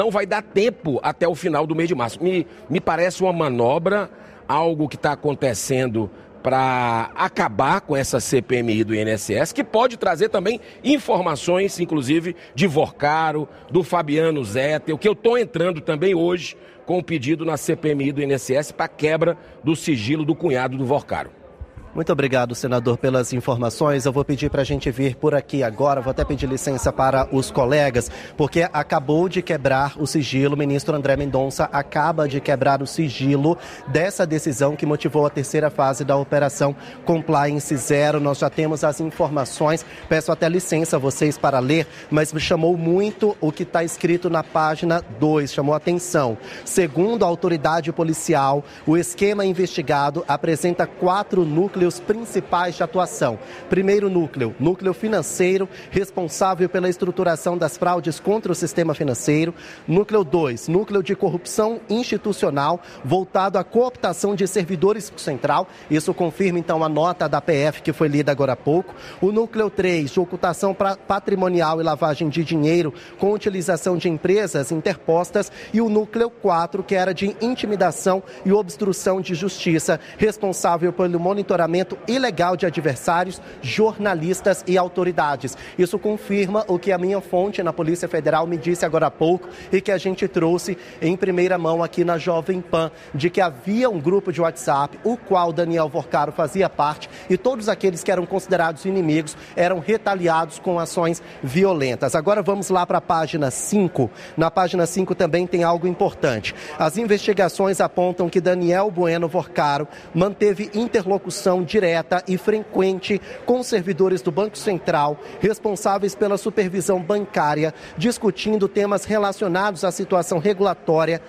Não vai dar tempo até o final do mês de março. Me parece uma manobra, algo que está acontecendo para acabar com essa CPMI do INSS, que pode trazer também informações, inclusive, de Vorcaro, do Fabiano Zetter, o que eu estou entrando também hoje com o pedido na CPMI do INSS para quebra do sigilo do cunhado do Vorcaro. Muito obrigado, senador, pelas informações. Eu vou pedir para a gente vir por aqui agora, vou até pedir licença para os colegas, porque acabou de quebrar o sigilo, o ministro André Mendonça acaba de quebrar o sigilo dessa decisão que motivou a terceira fase da Operação Compliance Zero. Nós já temos as informações, peço até licença a vocês para ler, mas me chamou muito o que está escrito na página 2, chamou a atenção. Segundo a autoridade policial, o esquema investigado apresenta 4 núcleos principais de atuação. Primeiro núcleo financeiro, responsável pela estruturação das fraudes contra o sistema financeiro. Núcleo 2, núcleo de corrupção institucional, voltado à cooptação de servidores central. Isso confirma, então, a nota da PF que foi lida agora há pouco. O núcleo 3, de ocultação patrimonial e lavagem de dinheiro com utilização de empresas interpostas. E o núcleo 4, que era de intimidação e obstrução de justiça, responsável pelo monitoramento ilegal de adversários, jornalistas e autoridades. Isso confirma o que a minha fonte na Polícia Federal me disse agora há pouco e que a gente trouxe em primeira mão aqui na Jovem Pan, de que havia um grupo de WhatsApp, o qual Daniel Vorcaro fazia parte, e todos aqueles que eram considerados inimigos eram retaliados com ações violentas. Agora vamos lá para a página 5. Na página 5 também tem algo importante. As investigações apontam que Daniel Bueno Vorcaro manteve interlocução direta e frequente com servidores do Banco Central, responsáveis pela supervisão bancária, discutindo temas relacionados à situação regulatória,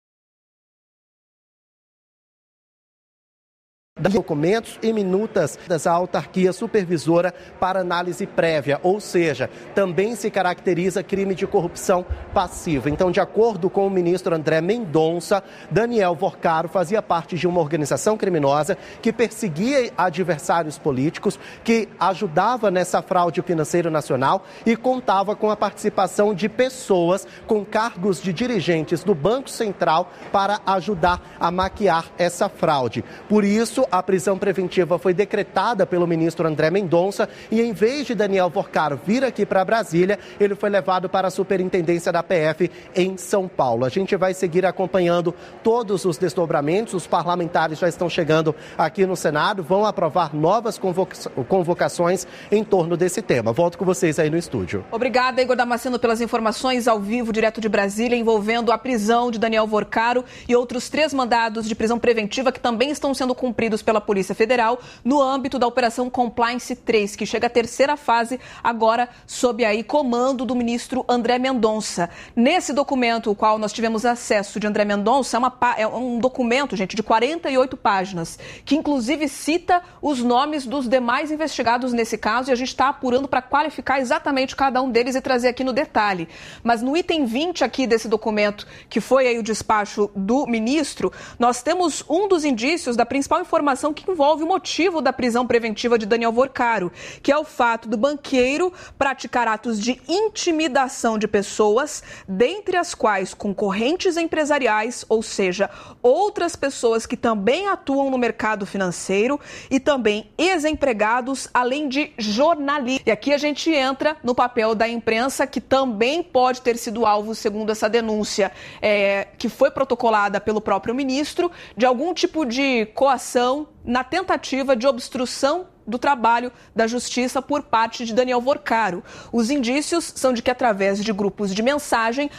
documentos e minutas da autarquia supervisora para análise prévia, ou seja, também se caracteriza crime de corrupção passiva. Então, de acordo com o ministro André Mendonça, Daniel Vorcaro fazia parte de uma organização criminosa que perseguia adversários políticos, que ajudava nessa fraude financeira nacional e contava com a participação de pessoas com cargos de dirigentes do Banco Central para ajudar a maquiar essa fraude. Por isso, a prisão preventiva foi decretada pelo ministro André Mendonça e, em vez de Daniel Vorcaro vir aqui para Brasília, ele foi levado para a superintendência da PF em São Paulo. A gente vai seguir acompanhando todos os desdobramentos. Os parlamentares já estão chegando aqui no Senado, vão aprovar novas convocações em torno desse tema. Volto com vocês aí no estúdio. Obrigada, Igor Damasceno, pelas informações ao vivo, direto de Brasília, envolvendo a prisão de Daniel Vorcaro e outros 3 mandados de prisão preventiva que também estão sendo cumpridos pela Polícia Federal no âmbito da Operação Compliance 3, que chega à terceira fase agora sob aí comando do ministro André Mendonça. Nesse documento, o qual nós tivemos acesso de André Mendonça, é um documento, gente, de 48 páginas, que inclusive cita os nomes dos demais investigados nesse caso, e a gente está apurando para qualificar exatamente cada um deles e trazer aqui no detalhe. Mas no item 20 aqui desse documento, que foi aí o despacho do ministro, nós temos um dos indícios da principal informação que envolve o motivo da prisão preventiva de Daniel Vorcaro, que é o fato do banqueiro praticar atos de intimidação de pessoas, dentre as quais concorrentes empresariais, ou seja, outras pessoas que também atuam no mercado financeiro e também ex-empregados, além de jornalistas. E aqui a gente entra no papel da imprensa, que também pode ter sido alvo, segundo essa denúncia, que foi protocolada pelo próprio ministro, de algum tipo de coação na tentativa de obstrução do trabalho da justiça por parte de Daniel Vorcaro. Os indícios são de que, através de grupos de mensagem,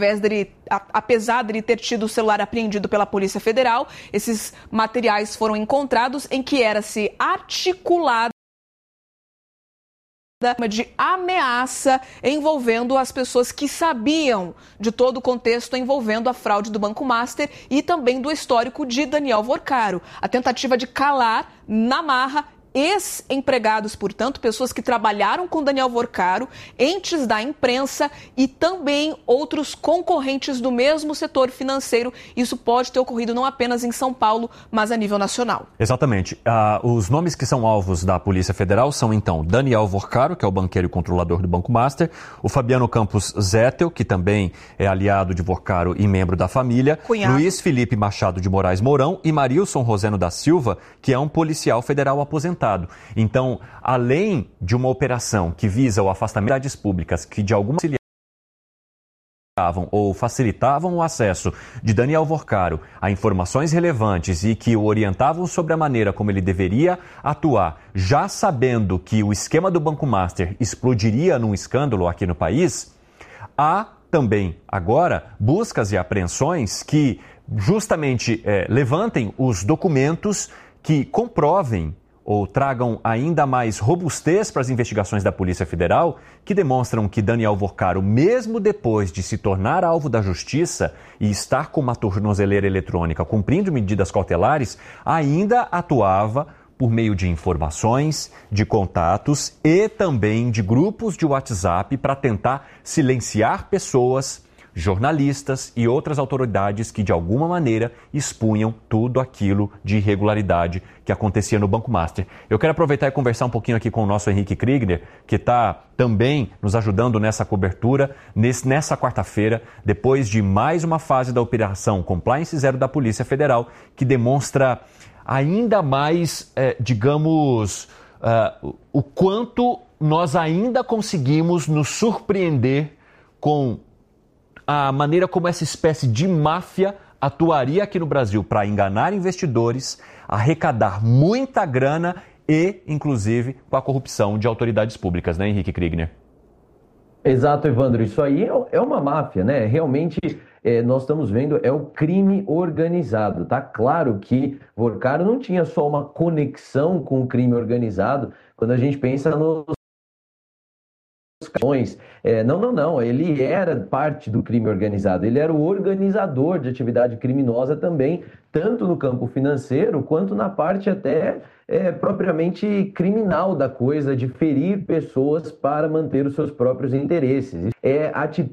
apesar dele ter tido o celular apreendido pela Polícia Federal, esses materiais foram encontrados em que era-se articulada de ameaça envolvendo as pessoas que sabiam de todo o contexto envolvendo a fraude do Banco Master e também do histórico de Daniel Vorcaro. A tentativa de calar na marra ex-empregados, portanto, pessoas que trabalharam com Daniel Vorcaro, entes da imprensa e também outros concorrentes do mesmo setor financeiro. Isso pode ter ocorrido não apenas em São Paulo, mas a nível nacional. Exatamente. Os nomes que são alvos da Polícia Federal são, então, Daniel Vorcaro, que é o banqueiro e controlador do Banco Master, o Fabiano Campos Zettel, que também é aliado de Vorcaro e membro da família, Cunhado. Luiz Felipe Machado de Moraes Mourão e Marilson Roseno da Silva, que é um policial federal aposentado. Então, além de uma operação que visa o afastamento das públicas que de alguma ou facilitavam o acesso de Daniel Vorcaro a informações relevantes e que o orientavam sobre a maneira como ele deveria atuar, já sabendo que o esquema do Banco Master explodiria num escândalo aqui no país, há também agora buscas e apreensões que justamente levantem os documentos que comprovem ou tragam ainda mais robustez para as investigações da Polícia Federal, que demonstram que Daniel Vorcaro, mesmo depois de se tornar alvo da justiça e estar com uma tornozeleira eletrônica cumprindo medidas cautelares, ainda atuava por meio de informações, de contatos e também de grupos de WhatsApp para tentar silenciar pessoas, jornalistas e outras autoridades que de alguma maneira expunham tudo aquilo de irregularidade que acontecia no Banco Master. Eu quero aproveitar e conversar um pouquinho aqui com o nosso Henrique Kriegner, que está também nos ajudando nessa cobertura, nessa quarta-feira, depois de mais uma fase da Operação Compliance Zero da Polícia Federal, que demonstra ainda mais, o quanto nós ainda conseguimos nos surpreender com a maneira como essa espécie de máfia atuaria aqui no Brasil para enganar investidores, arrecadar muita grana e, inclusive, com a corrupção de autoridades públicas, né, Henrique Kriegner? Exato, Evandro. Isso aí é uma máfia, né? Realmente, nós estamos vendo, é o crime organizado. Tá claro que Vorcaro não tinha só uma conexão com o crime organizado, quando a gente pensa nos não, ele era parte do crime organizado, ele era o organizador de atividade criminosa também, tanto no campo financeiro quanto na parte até propriamente criminal da coisa, de ferir pessoas para manter os seus próprios interesses. É atitude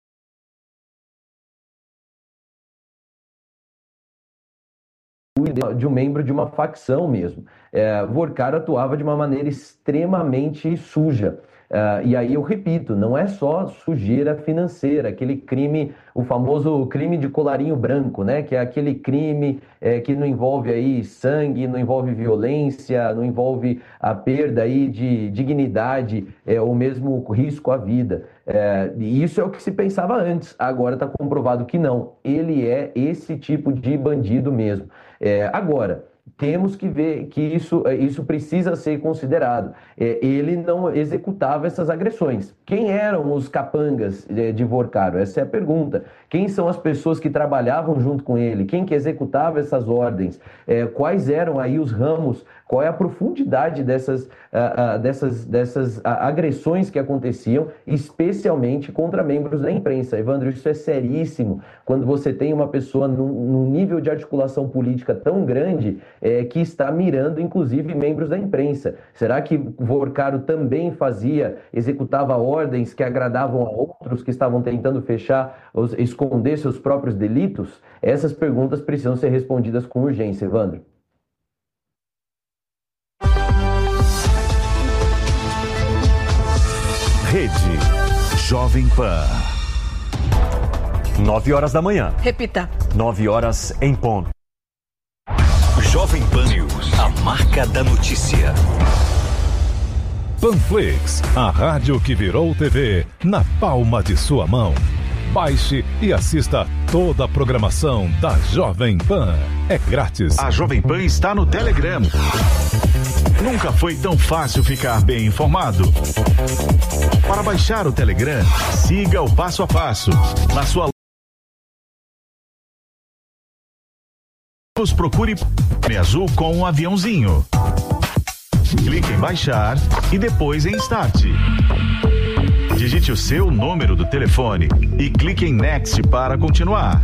de um membro de uma facção mesmo. Vorcaro atuava de uma maneira extremamente suja. E aí eu repito, não é só sujeira financeira, aquele crime, o famoso crime de colarinho branco, né? Que é aquele crime que não envolve aí sangue, não envolve violência, não envolve a perda aí de dignidade ou mesmo risco à vida. E isso é o que se pensava antes, agora está comprovado que não. Ele é esse tipo de bandido mesmo. Agora, temos que ver que isso precisa ser considerado. Ele não executava essas agressões. Quem eram os capangas de Vorcaro? Essa é a pergunta. Quem são as pessoas que trabalhavam junto com ele? Quem que executava essas ordens? Quais eram aí os ramos? Qual é a profundidade dessas agressões que aconteciam, especialmente contra membros da imprensa? Evandro, isso é seríssimo. Quando você tem uma pessoa num nível de articulação política tão grande que está mirando, inclusive, membros da imprensa. Será que Vorcaro também executava ordens que agradavam a outros que estavam tentando esconder seus próprios delitos? Essas perguntas precisam ser respondidas com urgência, Evandro. Rede Jovem Pan. 9 horas da manhã. Repita. 9 horas em ponto. Jovem Pan News, a marca da notícia. Panflix, a rádio que virou TV na palma de sua mão. Baixe e assista toda a programação da Jovem Pan. É grátis. A Jovem Pan está no Telegram. Nunca foi tão fácil ficar bem informado. Para baixar o Telegram, siga o passo a passo. Na sua procure azul com um aviãozinho. Clique em baixar e depois em start. Digite o seu número do telefone e clique em next para continuar.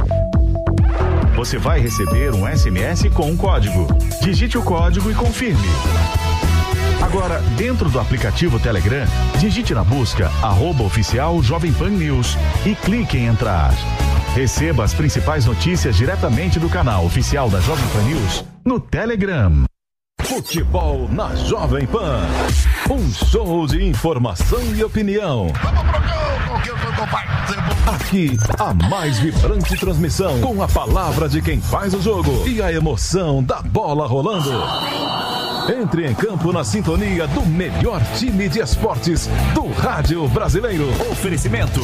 Você vai receber um SMS com um código. Digite o código e confirme. Agora, dentro do aplicativo Telegram, digite na busca @oficial Jovem Pan News e clique em entrar. Receba as principais notícias diretamente do canal oficial da Jovem Pan News no Telegram. Futebol na Jovem Pan. Um show de informação e opinião. Aqui, a mais vibrante transmissão, com a palavra de quem faz o jogo e a emoção da bola rolando. Entre em campo na sintonia do melhor time de esportes do rádio brasileiro. Oferecimento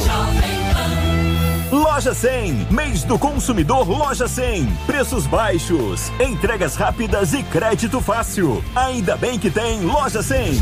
Loja 100, mês do consumidor Loja 100. Preços baixos, entregas rápidas e crédito fácil. Ainda bem que tem Loja 100.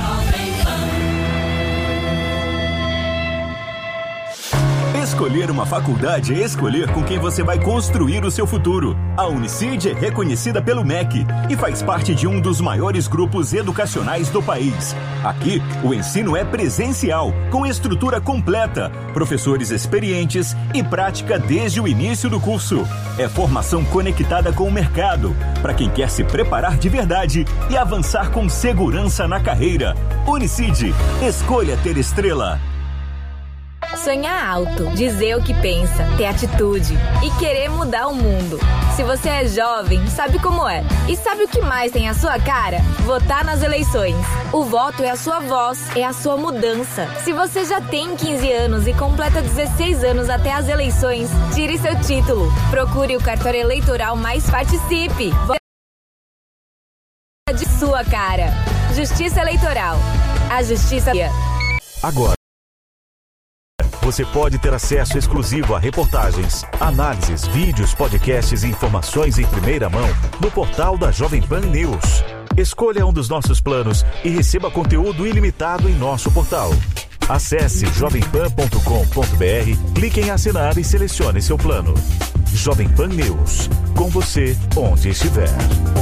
Escolher uma faculdade é escolher com quem você vai construir o seu futuro. A Unicid é reconhecida pelo MEC e faz parte de um dos maiores grupos educacionais do país. Aqui, o ensino é presencial, com estrutura completa, professores experientes e prática desde o início do curso. É formação conectada com o mercado, para quem quer se preparar de verdade e avançar com segurança na carreira. Unicid, escolha ter estrela. Sonhar alto, dizer o que pensa, ter atitude e querer mudar o mundo. Se você é jovem, sabe como é. E sabe o que mais tem a sua cara? Votar nas eleições. O voto é a sua voz, é a sua mudança. Se você já tem 15 anos e completa 16 anos até as eleições, tire seu título. Procure o cartório eleitoral, mas participe. De sua cara. Justiça Eleitoral. A justiça... Agora, você pode ter acesso exclusivo a reportagens, análises, vídeos, podcasts e informações em primeira mão no portal da Jovem Pan News. Escolha um dos nossos planos e receba conteúdo ilimitado em nosso portal. Acesse jovempan.com.br, clique em assinar e selecione seu plano. Jovem Pan News, com você onde estiver.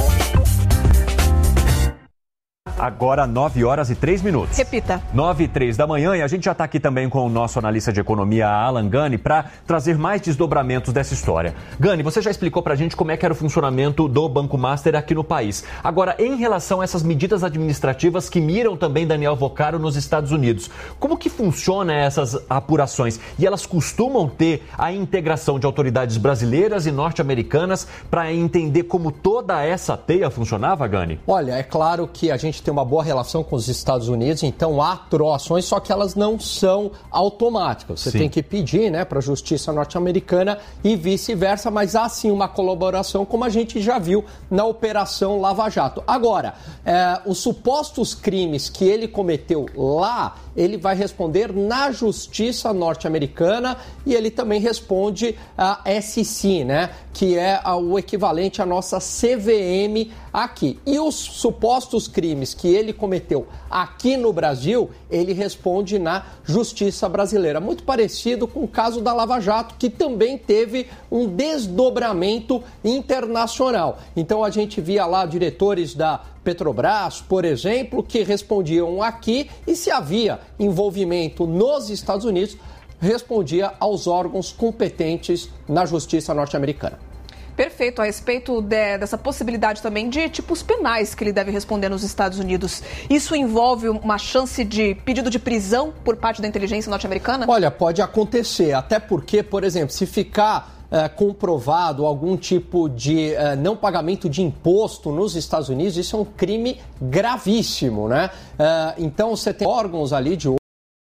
Agora 9h03. Repita. 9h03 da manhã, e a gente já está aqui também com o nosso analista de economia, Alan Gani, para trazer mais desdobramentos dessa história. Gani, você já explicou para a gente como é que era o funcionamento do Banco Master aqui no país. Agora, em relação a essas medidas administrativas que miram também Daniel Vocaro nos Estados Unidos, como que funciona essas apurações? E elas costumam ter a integração de autoridades brasileiras e norte-americanas para entender como toda essa teia funcionava, Gani? Olha, é claro que a gente tem uma boa relação com os Estados Unidos, então há troações, só que elas não são automáticas. Você tem que pedir, né, para a justiça norte-americana e vice-versa, mas há sim uma colaboração, como a gente já viu na Operação Lava Jato. Agora, os supostos crimes que ele cometeu lá, ele vai responder na justiça norte-americana e ele também responde a SEC, né, que é o equivalente à nossa CVM aqui. E os supostos crimes que ele cometeu aqui no Brasil, ele responde na justiça brasileira. Muito parecido com o caso da Lava Jato, que também teve um desdobramento internacional. Então a gente via lá diretores da Petrobras, por exemplo, que respondiam aqui e se havia envolvimento nos Estados Unidos, respondia aos órgãos competentes na justiça norte-americana. Perfeito. A respeito dessa possibilidade também de tipos penais que ele deve responder nos Estados Unidos, isso envolve uma chance de pedido de prisão por parte da inteligência norte-americana? Olha, pode acontecer, até porque, por exemplo, se ficar comprovado algum tipo de não pagamento de imposto nos Estados Unidos, isso é um crime gravíssimo, né? Então você tem órgãos ali de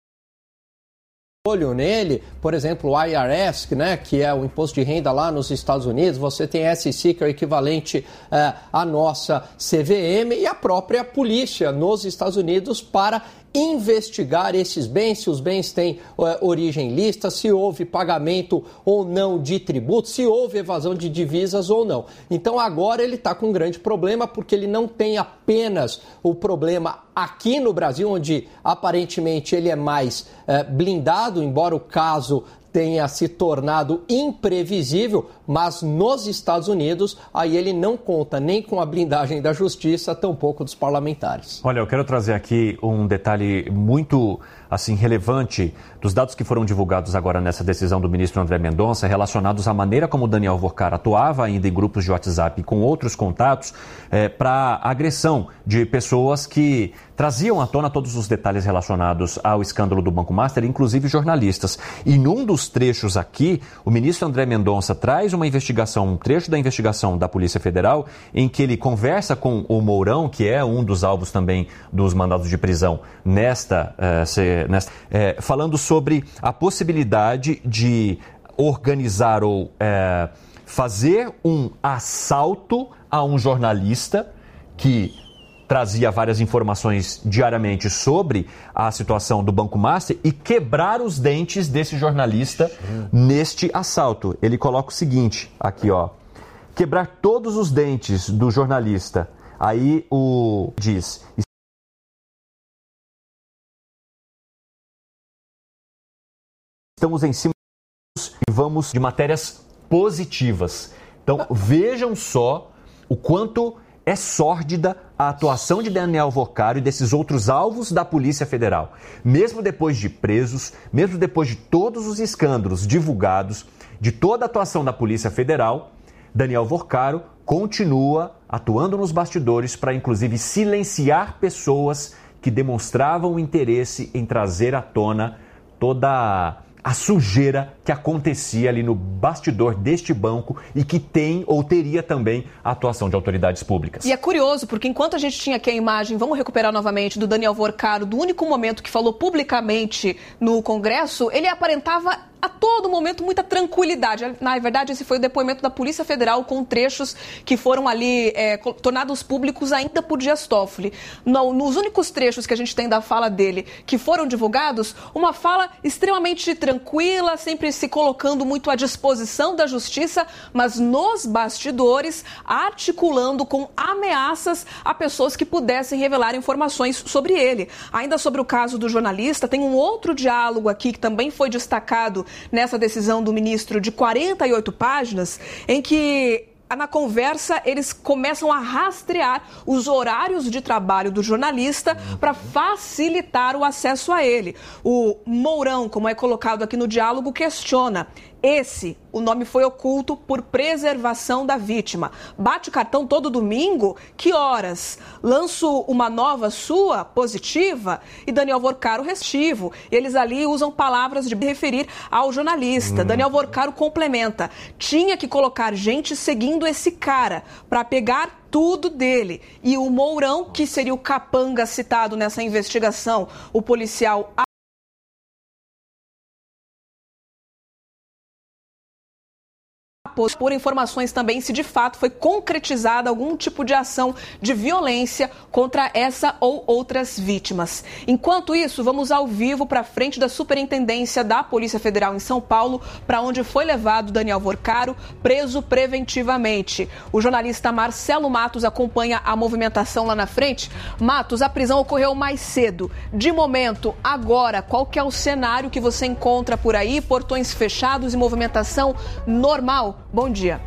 olho nele, por exemplo, o IRS, né, que é o imposto de renda lá nos Estados Unidos, você tem a SEC, que é o equivalente à nossa CVM, e a própria polícia nos Estados Unidos para investigar esses bens, se os bens têm origem lícita, se houve pagamento ou não de tributos, se houve evasão de divisas ou não. Então agora ele está com um grande problema, porque ele não tem apenas o problema aqui no Brasil, onde aparentemente ele é mais blindado, embora o caso tenha se tornado imprevisível, mas nos Estados Unidos, aí ele não conta nem com a blindagem da justiça, tampouco dos parlamentares. Olha, eu quero trazer aqui um detalhe muito relevante dos dados que foram divulgados agora nessa decisão do ministro André Mendonça, relacionados à maneira como Daniel Vorcar atuava ainda em grupos de WhatsApp com outros contatos para agressão de pessoas que traziam à tona todos os detalhes relacionados ao escândalo do Banco Master, inclusive jornalistas. E num dos trechos aqui, o ministro André Mendonça traz um trecho da investigação da Polícia Federal, em que ele conversa com o Mourão, que é um dos alvos também dos mandados de prisão falando sobre a possibilidade de organizar ou fazer um assalto a um jornalista que trazia várias informações diariamente sobre a situação do Banco Master e quebrar os dentes desse jornalista neste assalto. Ele coloca o seguinte, aqui ó, quebrar todos os dentes do jornalista. Aí diz... Estamos em cima e vamos de matérias positivas. Então, vejam só o quanto é sórdida a atuação de Daniel Vorcar e desses outros alvos da Polícia Federal. Mesmo depois de presos, mesmo depois de todos os escândalos divulgados, de toda a atuação da Polícia Federal, Daniel Vorcar continua atuando nos bastidores para, inclusive, silenciar pessoas que demonstravam interesse em trazer à tona toda a sujeira que acontecia ali no bastidor deste banco e que tem ou teria também a atuação de autoridades públicas. E é curioso, porque enquanto a gente tinha aqui a imagem, vamos recuperar novamente, do Daniel Vorcar, do único momento que falou publicamente no Congresso, ele aparentava a todo momento muita tranquilidade. Na verdade, esse foi o depoimento da Polícia Federal com trechos que foram ali tornados públicos ainda por Dias Toffoli. Nos únicos trechos que a gente tem da fala dele que foram divulgados, uma fala extremamente tranquila, sempre se colocando muito à disposição da justiça, mas nos bastidores articulando com ameaças a pessoas que pudessem revelar informações sobre ele. Ainda sobre o caso do jornalista, tem um outro diálogo aqui que também foi destacado nessa decisão do ministro de 48 páginas, em que na conversa eles começam a rastrear os horários de trabalho do jornalista para facilitar o acesso a ele. O Mourão, como é colocado aqui no diálogo, questiona: o nome foi oculto por preservação da vítima. Bate cartão todo domingo? Que horas? Lanço uma nova sua, positiva? E Daniel Vorcar, o restivo. Eles ali usam palavras de referir ao jornalista. Daniel Vorcar complementa: tinha que colocar gente seguindo esse cara para pegar tudo dele. E o Mourão, que seria o capanga citado nessa investigação, o policial por informações também se de fato foi concretizada algum tipo de ação de violência contra essa ou outras vítimas. Enquanto isso, vamos ao vivo para frente da Superintendência da Polícia Federal em São Paulo, para onde foi levado Daniel Vorcar, preso preventivamente. O jornalista Marcelo Matos acompanha a movimentação lá na frente. Matos, a prisão ocorreu mais cedo. De momento, agora, qual que é o cenário que você encontra por aí? Portões fechados e movimentação normal? Bom dia.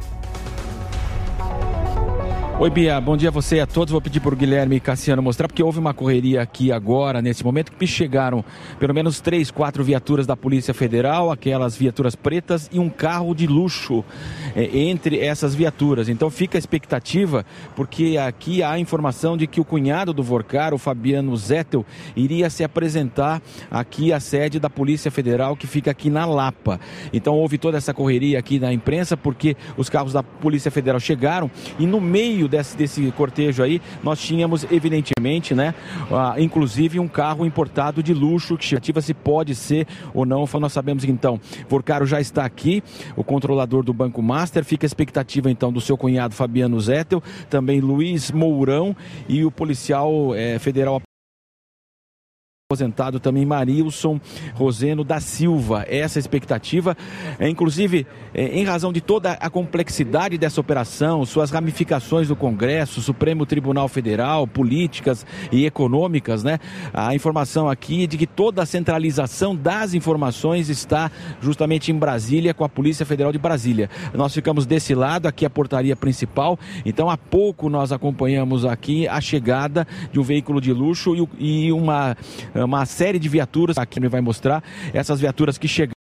Oi, Bia, bom dia a você e a todos. Vou pedir para o Guilherme e Cassiano mostrar, porque houve uma correria aqui agora, nesse momento, que chegaram pelo menos 3, 4 viaturas da Polícia Federal, aquelas viaturas pretas e um carro de luxo entre essas viaturas. Então fica a expectativa, porque aqui há a informação de que o cunhado do Vorcar, o Fabiano Zettel, iria se apresentar aqui à sede da Polícia Federal, que fica aqui na Lapa. Então houve toda essa correria aqui na imprensa, porque os carros da Polícia Federal chegaram e no meio desse cortejo aí, nós tínhamos evidentemente, inclusive um carro importado de luxo, que ativa se pode ser ou não. Nós sabemos que então, Vorcar já está aqui, o controlador do Banco Master, fica a expectativa então do seu cunhado Fabiano Zettel, também Luiz Mourão e o policial federal aposentado também Marilson Roseno da Silva. Essa expectativa, inclusive, em razão de toda a complexidade dessa operação, suas ramificações do Congresso, Supremo Tribunal Federal, políticas e econômicas, né? A informação aqui de que toda a centralização das informações está justamente em Brasília, com a Polícia Federal de Brasília. Nós ficamos desse lado, aqui a portaria principal, então há pouco nós acompanhamos aqui a chegada de um veículo de luxo e uma série de viaturas, aqui ele vai mostrar, essas viaturas que chegaram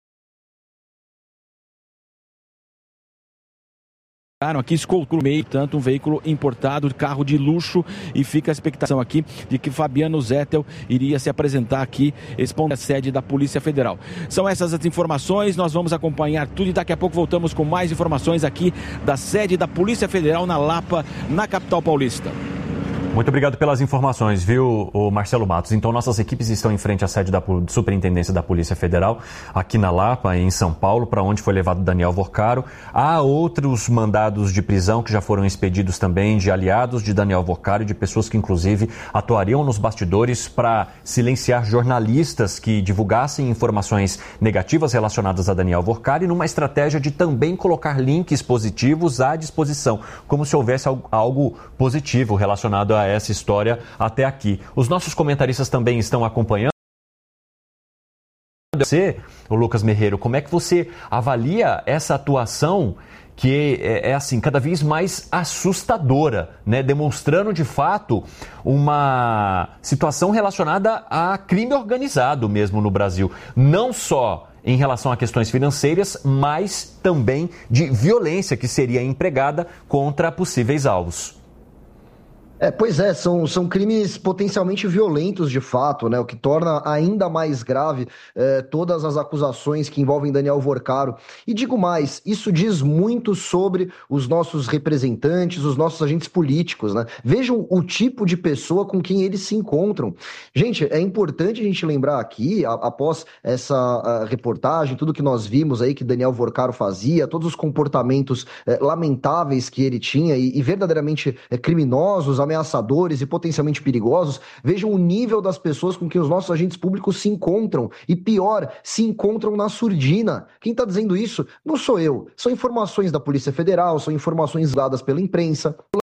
aqui, escoltou no meio, tanto um veículo importado, carro de luxo, e fica a expectação aqui de que Fabiano Zettel iria se apresentar aqui, expondo a sede da Polícia Federal. São essas as informações, nós vamos acompanhar tudo e daqui a pouco voltamos com mais informações aqui da sede da Polícia Federal na Lapa, na capital paulista. Muito obrigado pelas informações, viu, Marcelo Matos. Então, nossas equipes estão em frente à sede da Superintendência da Polícia Federal, aqui na Lapa, em São Paulo, para onde foi levado Daniel Vorcaro. Há outros mandados de prisão que já foram expedidos também, de aliados de Daniel Vorcaro e de pessoas que, inclusive, atuariam nos bastidores para silenciar jornalistas que divulgassem informações negativas relacionadas a Daniel Vorcaro, e numa estratégia de também colocar links positivos à disposição, como se houvesse algo positivo relacionado a essa história até aqui. Os nossos comentaristas também estão acompanhando. Você, o Lucas Merreiro, como é que você avalia essa atuação que é assim, cada vez mais assustadora, né? Demonstrando de fato uma situação relacionada a crime organizado mesmo no Brasil, não só em relação a questões financeiras, mas também de violência que seria empregada contra possíveis alvos. Pois é, são crimes potencialmente violentos de fato, né? O que torna ainda mais grave todas as acusações que envolvem Daniel Vorcaro. E digo mais, isso diz muito sobre os nossos representantes, os nossos agentes políticos, né? Vejam o tipo de pessoa com quem eles se encontram. Gente, é importante a gente lembrar aqui, após essa reportagem, tudo que nós vimos aí que Daniel Vorcaro fazia, todos os comportamentos lamentáveis que ele tinha e verdadeiramente criminosos, ameaçadores e potencialmente perigosos, vejam o nível das pessoas com quem os nossos agentes públicos se encontram. E pior, se encontram na surdina. Quem está dizendo isso não sou eu. São informações da Polícia Federal, são informações dadas pela imprensa.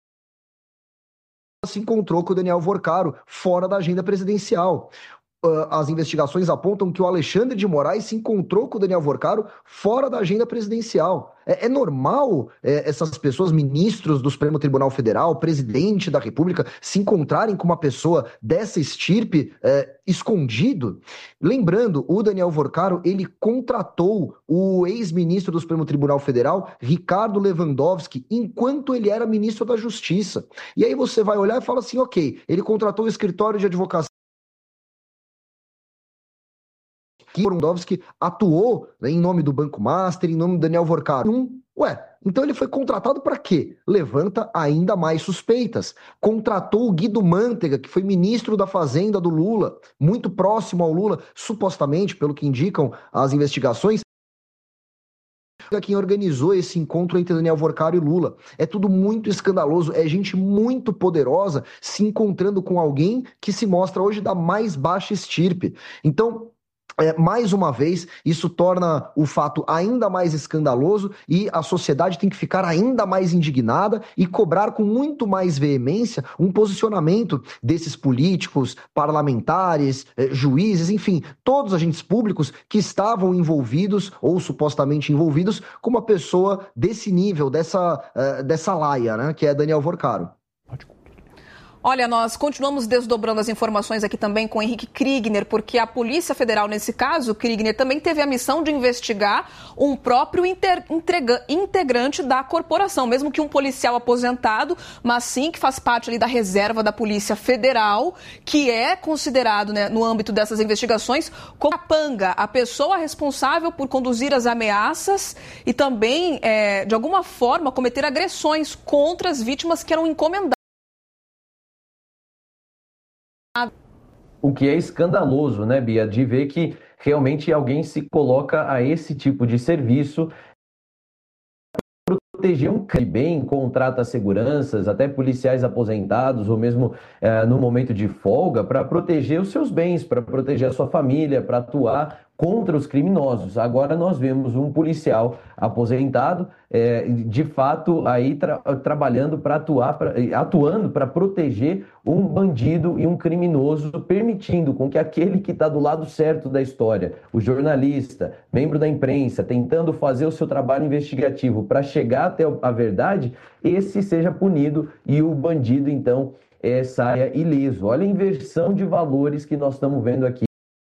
Se encontrou com o Daniel Vorcaro fora da agenda presidencial. As investigações apontam que o Alexandre de Moraes se encontrou com o Daniel Vorcaro fora da agenda presidencial. É normal essas pessoas, ministros do Supremo Tribunal Federal, presidente da República, se encontrarem com uma pessoa dessa estirpe escondido? Lembrando, o Daniel Vorcaro, ele contratou o ex-ministro do Supremo Tribunal Federal, Ricardo Lewandowski, enquanto ele era ministro da Justiça. E aí você vai olhar e fala assim, ok, ele contratou o escritório de advocacia que Lewandowski atuou, né, em nome do Banco Master, em nome do Daniel Vorcaro. Então ele foi contratado para quê? Levanta ainda mais suspeitas. Contratou o Guido Mantega, que foi ministro da Fazenda do Lula, muito próximo ao Lula, supostamente, pelo que indicam as investigações, quem organizou esse encontro entre Daniel Vorcaro e Lula. É tudo muito escandaloso, é gente muito poderosa se encontrando com alguém que se mostra hoje da mais baixa estirpe. Então, mais uma vez, isso torna o fato ainda mais escandaloso e a sociedade tem que ficar ainda mais indignada e cobrar com muito mais veemência um posicionamento desses políticos, parlamentares, juízes, enfim, todos os agentes públicos que estavam envolvidos ou supostamente envolvidos com uma pessoa desse nível, dessa laia, né, que é Daniel Vorcaro. Olha, nós continuamos desdobrando as informações aqui também com Henrique Kriegner, porque a Polícia Federal, nesse caso, Kriegner, também teve a missão de investigar um próprio integrante da corporação, mesmo que um policial aposentado, mas sim que faz parte ali da reserva da Polícia Federal, que é considerado, né, no âmbito dessas investigações como capanga, a pessoa responsável por conduzir as ameaças e também, de alguma forma, cometer agressões contra as vítimas que eram encomendadas. O que é escandaloso, né, Bia, de ver que realmente alguém se coloca a esse tipo de serviço para proteger um crime bem, contrata seguranças, até policiais aposentados, ou mesmo no momento de folga, para proteger os seus bens, para proteger a sua família, para atuar contra os criminosos. Agora nós vemos um policial aposentado, de fato, aí trabalhando para atuando para proteger um bandido e um criminoso, permitindo com que aquele que está do lado certo da história, o jornalista, membro da imprensa, tentando fazer o seu trabalho investigativo para chegar até a verdade, esse seja punido e o bandido, então, saia ileso. Olha a inversão de valores que nós estamos vendo aqui.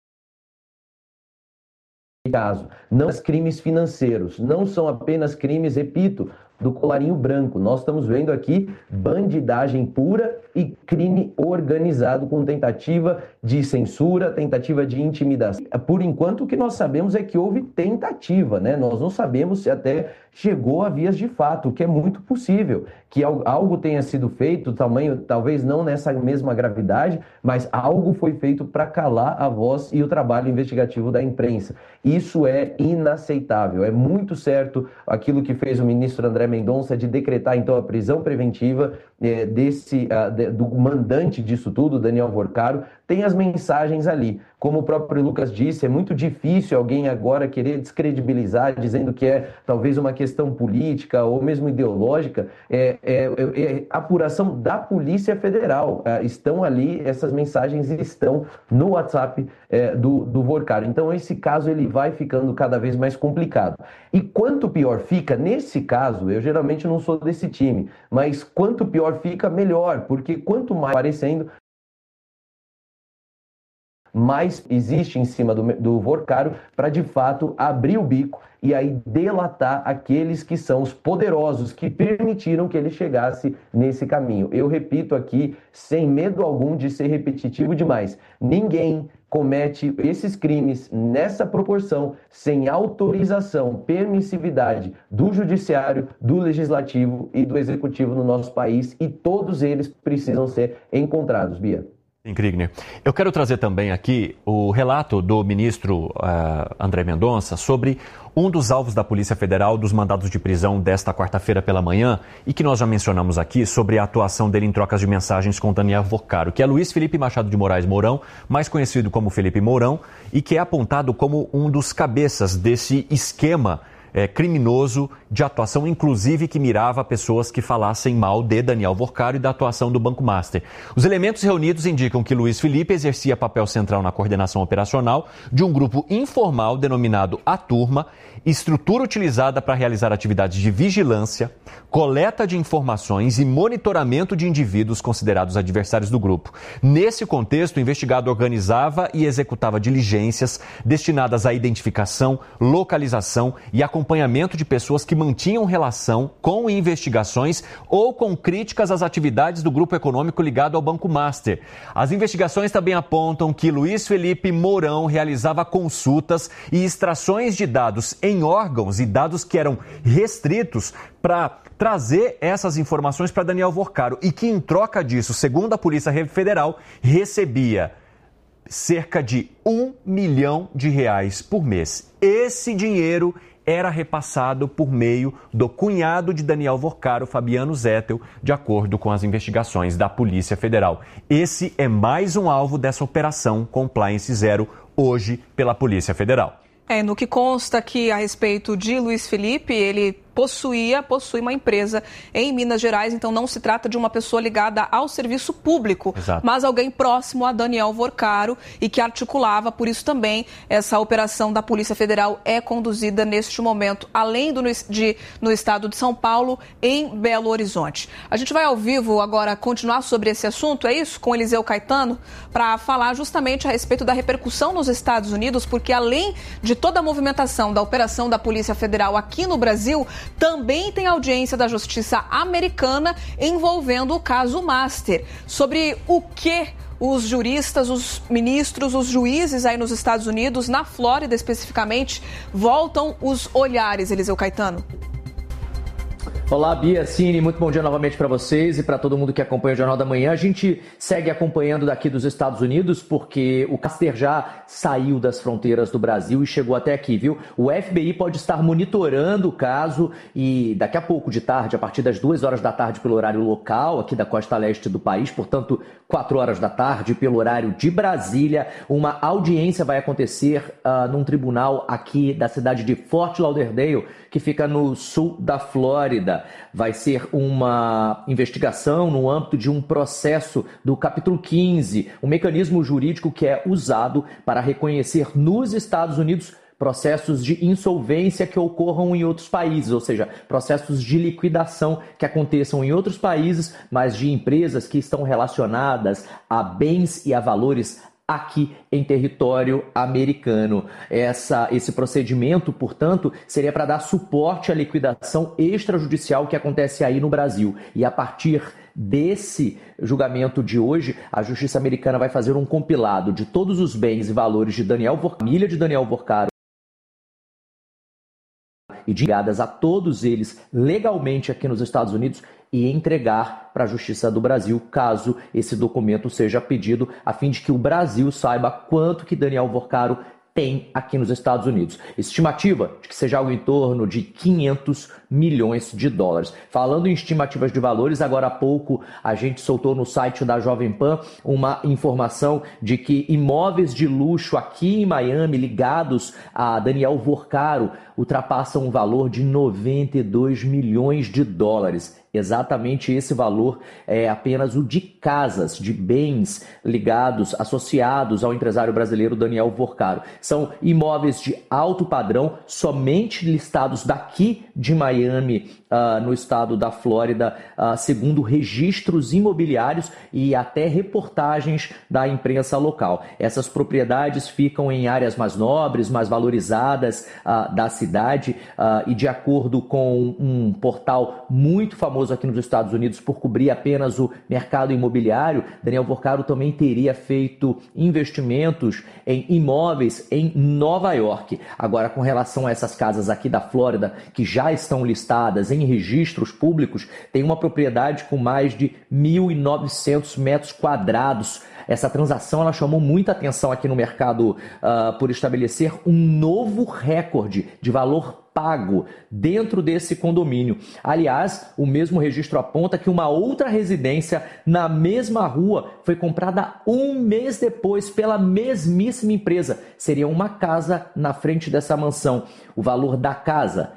Caso, não os crimes financeiros, não são apenas crimes, repito, do colarinho branco. Nós estamos vendo aqui bandidagem pura e crime organizado com tentativa de censura, tentativa de intimidação. Por enquanto, o que nós sabemos é que houve tentativa, né? Nós não sabemos se até chegou a vias de fato, o que é muito possível, que algo tenha sido feito, talvez não nessa mesma gravidade, mas algo foi feito para calar a voz e o trabalho investigativo da imprensa. Isso é inaceitável. É muito certo aquilo que fez o ministro André Mendonça de decretar, então, a prisão preventiva do mandante disso tudo, Daniel Vorcaro. Tem as mensagens ali. Como o próprio Lucas disse, é muito difícil alguém agora querer descredibilizar, dizendo que é talvez uma questão política ou mesmo ideológica. Apuração da Polícia Federal. Estão ali, essas mensagens estão no WhatsApp do Vorcaro. Então, esse caso ele vai ficando cada vez mais complicado. E quanto pior fica, nesse caso, eu geralmente não sou desse time, mas quanto pior fica, melhor, porque quanto mais aparecendo, mais existe em cima do Vorcaro para, de fato, abrir o bico e aí delatar aqueles que são os poderosos que permitiram que ele chegasse nesse caminho. Eu repito aqui, sem medo algum de ser repetitivo demais, ninguém comete esses crimes nessa proporção sem autorização, permissividade do judiciário, do legislativo e do executivo no nosso país, e todos eles precisam ser encontrados, Bia. Sim, Kriegner. Eu quero trazer também aqui o relato do ministro André Mendonça sobre um dos alvos da Polícia Federal dos mandados de prisão desta quarta-feira pela manhã, e que nós já mencionamos aqui sobre a atuação dele em trocas de mensagens com Daniel Vorcaro, que é Luiz Felipe Machado de Moraes Mourão, mais conhecido como Felipe Mourão, e que é apontado como um dos cabeças desse esquema criminoso de atuação, inclusive que mirava pessoas que falassem mal de Daniel Vorcaro e da atuação do Banco Master. Os elementos reunidos indicam que Luiz Felipe exercia papel central na coordenação operacional de um grupo informal denominado A Turma, estrutura utilizada para realizar atividades de vigilância, coleta de informações e monitoramento de indivíduos considerados adversários do grupo. Nesse contexto, o investigado organizava e executava diligências destinadas à identificação, localização e acompanhamento de pessoas que mantinham relação com investigações ou com críticas às atividades do grupo econômico ligado ao Banco Master. As investigações também apontam que Luiz Felipe Mourão realizava consultas e extrações de dados em órgãos e dados que eram restritos para trazer essas informações para Daniel Vorcaro, e que, em troca disso, segundo a Polícia Federal, recebia cerca de R$1 milhão por mês. Esse dinheiro era repassado por meio do cunhado de Daniel Vorcaro, Fabiano Zettel, de acordo com as investigações da Polícia Federal. Esse é mais um alvo dessa operação Compliance Zero, hoje pela Polícia Federal. No que consta aqui a respeito de Luiz Felipe, ele possui uma empresa em Minas Gerais, então não se trata de uma pessoa ligada ao serviço público, Exato. Mas alguém próximo a Daniel Vorcaro e que articulava, por isso também essa operação da Polícia Federal é conduzida neste momento, além no estado de São Paulo, em Belo Horizonte. A gente vai ao vivo agora continuar sobre esse assunto, é isso? Com Eliseu Caetano, para falar justamente a respeito da repercussão nos Estados Unidos, porque além de toda a movimentação da operação da Polícia Federal aqui no Brasil, também tem audiência da Justiça americana envolvendo o caso Master. Sobre o que os juristas, os ministros, os juízes aí nos Estados Unidos, na Flórida especificamente, voltam os olhares, Eliseu Caetano? Olá, Bia, Cine, muito bom dia novamente para vocês e para todo mundo que acompanha o Jornal da Manhã. A gente segue acompanhando daqui dos Estados Unidos porque o Caster já saiu das fronteiras do Brasil e chegou até aqui, viu? O FBI pode estar monitorando o caso e daqui a pouco de tarde, a partir das 2 horas da tarde pelo horário local aqui da costa leste do país, portanto 4 horas da tarde pelo horário de Brasília, uma audiência vai acontecer num tribunal aqui da cidade de Fort Lauderdale, que fica no sul da Flórida. Vai ser uma investigação no âmbito de um processo do capítulo 15, um mecanismo jurídico que é usado para reconhecer nos Estados Unidos processos de insolvência que ocorram em outros países, ou seja, processos de liquidação que aconteçam em outros países, mas de empresas que estão relacionadas a bens e a valores aqui em território americano. Esse procedimento, portanto, seria para dar suporte à liquidação extrajudicial que acontece aí no Brasil. E a partir desse julgamento de hoje, a Justiça Americana vai fazer um compilado de todos os bens e valores de família de Daniel Vorcaro e ligadas a todos eles legalmente aqui nos Estados Unidos e entregar para a Justiça do Brasil, caso esse documento seja pedido, a fim de que o Brasil saiba quanto que Daniel Vorcaro tem aqui nos Estados Unidos. Estimativa de que seja algo em torno de 500 milhões de dólares. Falando em estimativas de valores, agora há pouco a gente soltou no site da Jovem Pan uma informação de que imóveis de luxo aqui em Miami ligados a Daniel Vorcaro ultrapassam um valor de 92 milhões de dólares. Exatamente esse valor é apenas o de casas, de bens ligados, associados ao empresário brasileiro Daniel Vorcaro. São imóveis de alto padrão, somente listados daqui de Miami, no estado da Flórida, segundo registros imobiliários e até reportagens da imprensa local. Essas propriedades ficam em áreas mais nobres, mais valorizadas da cidade e de acordo com um portal muito famoso aqui nos Estados Unidos por cobrir apenas o mercado imobiliário, Daniel Vorcaro também teria feito investimentos em imóveis em Nova York. Agora, com relação a essas casas aqui da Flórida, que já estão listadas em registros públicos, tem uma propriedade com mais de 1.900 metros quadrados. Essa transação ela chamou muita atenção aqui no mercado por estabelecer um novo recorde de valor pago dentro desse condomínio. Aliás, o mesmo registro aponta que uma outra residência na mesma rua foi comprada um mês depois pela mesmíssima empresa. Seria uma casa na frente dessa mansão. O valor da casa,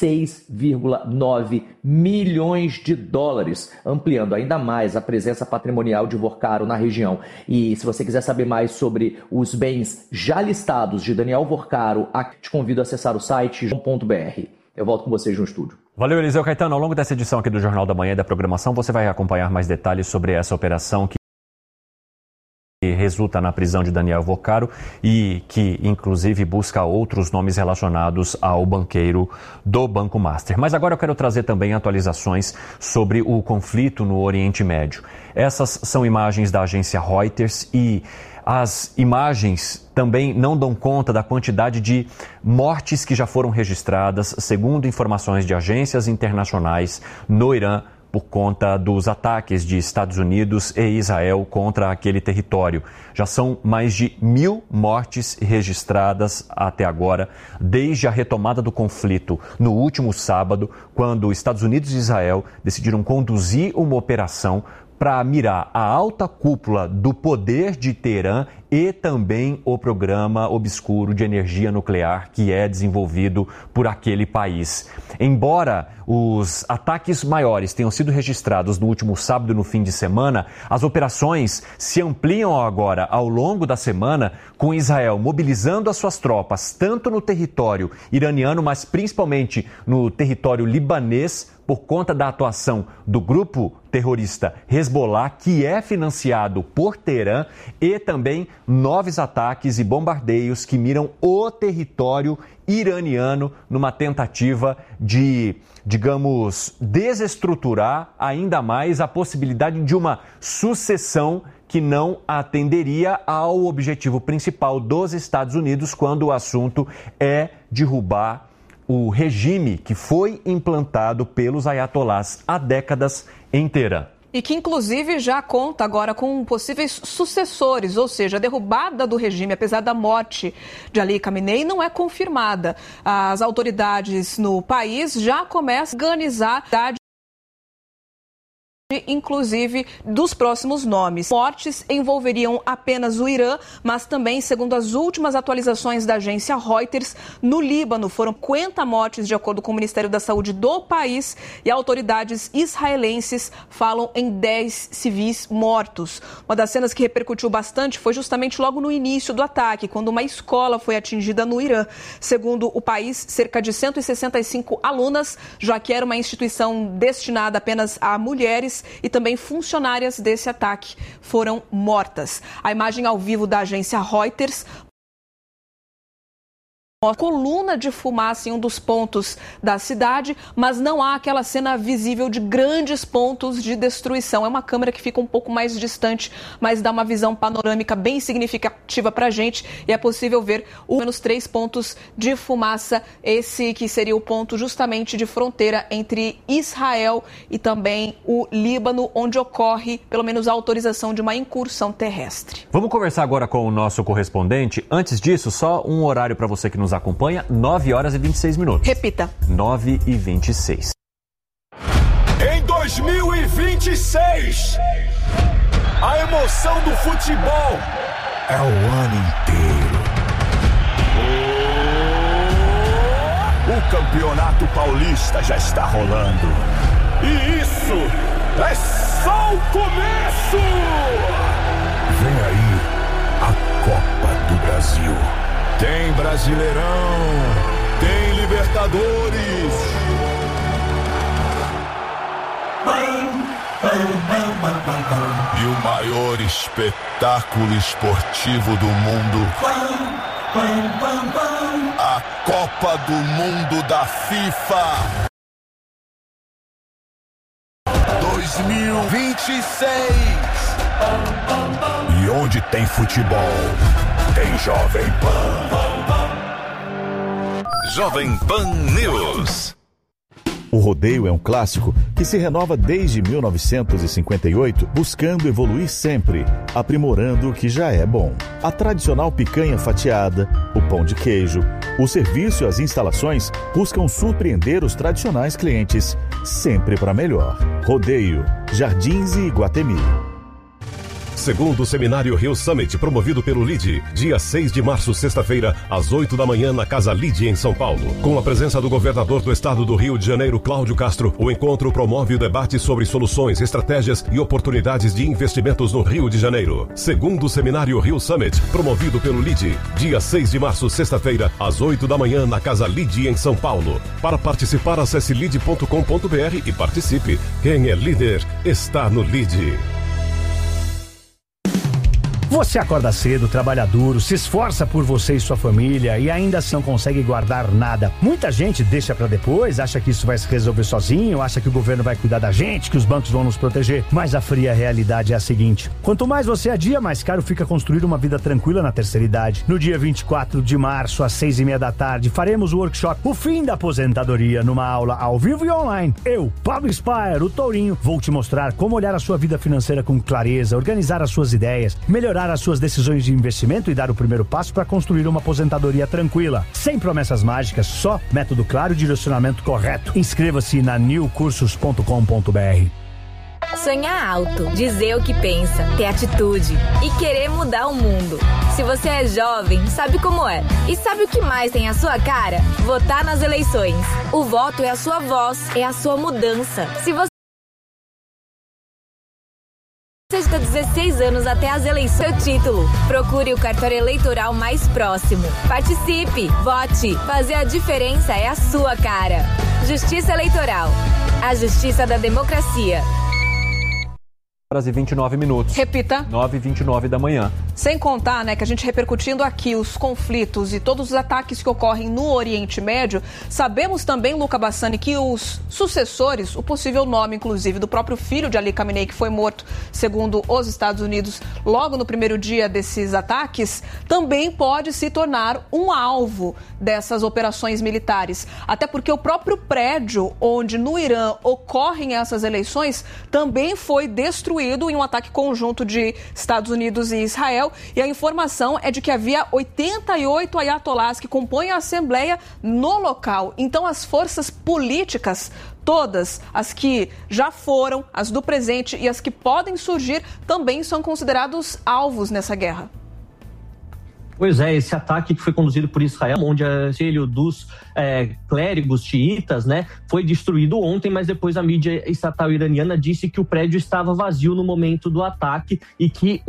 6,9 milhões de dólares, ampliando ainda mais a presença patrimonial de Vorcaro na região. E se você quiser saber mais sobre os bens já listados de Daniel Vorcaro, te convido a acessar o site joão.br. Eu volto com vocês no estúdio. Valeu, Eliseu Caetano. Ao longo dessa edição aqui do Jornal da Manhã e da programação, você vai acompanhar mais detalhes sobre essa operação que resulta na prisão de Daniel Vorcaro e que, inclusive, busca outros nomes relacionados ao banqueiro do Banco Master. Mas agora eu quero trazer também atualizações sobre o conflito no Oriente Médio. Essas são imagens da agência Reuters e as imagens também não dão conta da quantidade de mortes que já foram registradas, segundo informações de agências internacionais, no Irã, por conta dos ataques de Estados Unidos e Israel contra aquele território. Já são mais de 1.000 mortes registradas até agora, desde a retomada do conflito no último sábado, quando Estados Unidos e Israel decidiram conduzir uma operação para mirar a alta cúpula do poder de Teherã e também o programa obscuro de energia nuclear que é desenvolvido por aquele país. Embora os ataques maiores tenham sido registrados no último sábado e no fim de semana, as operações se ampliam agora ao longo da semana, com Israel mobilizando as suas tropas tanto no território iraniano, mas principalmente no território libanês, por conta da atuação do grupo terrorista Hezbollah, que é financiado por Teherã, e também novos ataques e bombardeios que miram o território iraniano numa tentativa de, digamos, desestruturar ainda mais a possibilidade de uma sucessão que não atenderia ao objetivo principal dos Estados Unidos quando o assunto é derrubar o regime que foi implantado pelos ayatolás há décadas inteira. E que, inclusive, já conta agora com possíveis sucessores, ou seja, a derrubada do regime, apesar da morte de Ali Khamenei, não é confirmada. As autoridades no país já começam a organizar inclusive dos próximos nomes. Mortes envolveriam apenas o Irã, mas também, segundo as últimas atualizações da agência Reuters, no Líbano foram 50 mortes, de acordo com o Ministério da Saúde do país, e autoridades israelenses falam em 10 civis mortos. Uma das cenas que repercutiu bastante foi justamente logo no início do ataque, quando uma escola foi atingida no Irã. Segundo o país, cerca de 165 alunas, já que era uma instituição destinada apenas a mulheres, e também funcionárias desse ataque foram mortas. A imagem ao vivo da agência Reuters uma coluna de fumaça em um dos pontos da cidade, mas não há aquela cena visível de grandes pontos de destruição. É uma câmera que fica um pouco mais distante, mas dá uma visão panorâmica bem significativa para a gente e é possível ver pelo menos 3 pontos de fumaça, esse que seria o ponto justamente de fronteira entre Israel e também o Líbano, onde ocorre pelo menos a autorização de uma incursão terrestre. Vamos conversar agora com o nosso correspondente. Antes disso, só um horário para você que nos acompanha, 9 horas e 26 minutos. Repita. 9 e 26. Em 2026, a emoção do futebol é o ano inteiro. O Campeonato Paulista já está rolando. E isso é só o começo! Vem aí a Copa do Brasil. Tem Brasileirão, tem Libertadores. E o maior espetáculo esportivo do mundo. A Copa do Mundo da FIFA 2026. E onde tem futebol, tem Jovem Pan. Jovem Pan News. O rodeio é um clássico que se renova desde 1958, buscando evoluir sempre, aprimorando o que já é bom. A tradicional picanha fatiada, o pão de queijo, o serviço e as instalações buscam surpreender os tradicionais clientes, sempre para melhor. Rodeio, Jardins e Iguatemi. Segundo Seminário Rio Summit, promovido pelo LIDE, dia 6 de março, sexta-feira, às 8 da manhã, na Casa LIDE, em São Paulo. Com a presença do governador do estado do Rio de Janeiro, Cláudio Castro, o encontro promove o debate sobre soluções, estratégias e oportunidades de investimentos no Rio de Janeiro. Segundo Seminário Rio Summit, promovido pelo LIDE, dia 6 de março, sexta-feira, às 8 da manhã, na Casa LIDE, em São Paulo. Para participar, acesse lide.com.br e participe. Quem é líder está no LIDE. Você acorda cedo, trabalha duro, se esforça por você e sua família e ainda assim não consegue guardar nada. Muita gente deixa pra depois, acha que isso vai se resolver sozinho, acha que o governo vai cuidar da gente, que os bancos vão nos proteger. Mas a fria realidade é a seguinte: quanto mais você adia, mais caro fica construir uma vida tranquila na terceira idade. No dia 24 de março, às 6:30 da tarde, faremos o workshop O Fim da Aposentadoria, numa aula ao vivo e online. Eu, Pablo Spire, o Tourinho, vou te mostrar como olhar a sua vida financeira com clareza, organizar as suas ideias, melhorar as suas decisões de investimento e dar o primeiro passo para construir uma aposentadoria tranquila. Sem promessas mágicas, só método claro e direcionamento correto. Inscreva-se na newcursos.com.br. Sonhar alto, dizer o que pensa, ter atitude e querer mudar o mundo. Se você é jovem, sabe como é. E sabe o que mais tem a sua cara? Votar nas eleições. O voto é a sua voz, é a sua mudança. Se você de 16 anos até as eleições, seu título. Procure o cartório eleitoral mais próximo. Participe, vote. Fazer a diferença é a sua cara. Justiça Eleitoral. A justiça da democracia. Horas e 29 minutos. Repita. 9h29 da manhã. Sem contar, né, que a gente repercutindo aqui os conflitos e todos os ataques que ocorrem no Oriente Médio, sabemos também, Luca Bassani, que os sucessores, o possível nome, inclusive, do próprio filho de Ali Khamenei, que foi morto, segundo os Estados Unidos, logo no primeiro dia desses ataques, também pode se tornar um alvo dessas operações militares. Até porque o próprio prédio onde no Irã ocorrem essas eleições também foi destruído em um ataque conjunto de Estados Unidos e Israel. E a informação é de que havia 88 ayatolás que compõem a Assembleia no local. Então, as forças políticas, todas as que já foram, as do presente e as que podem surgir, também são considerados alvos nessa guerra. Pois é, esse ataque que foi conduzido por Israel, onde o auxílio dos clérigos xiitas, né, foi destruído ontem, mas depois a mídia estatal iraniana disse que o prédio estava vazio no momento do ataque e que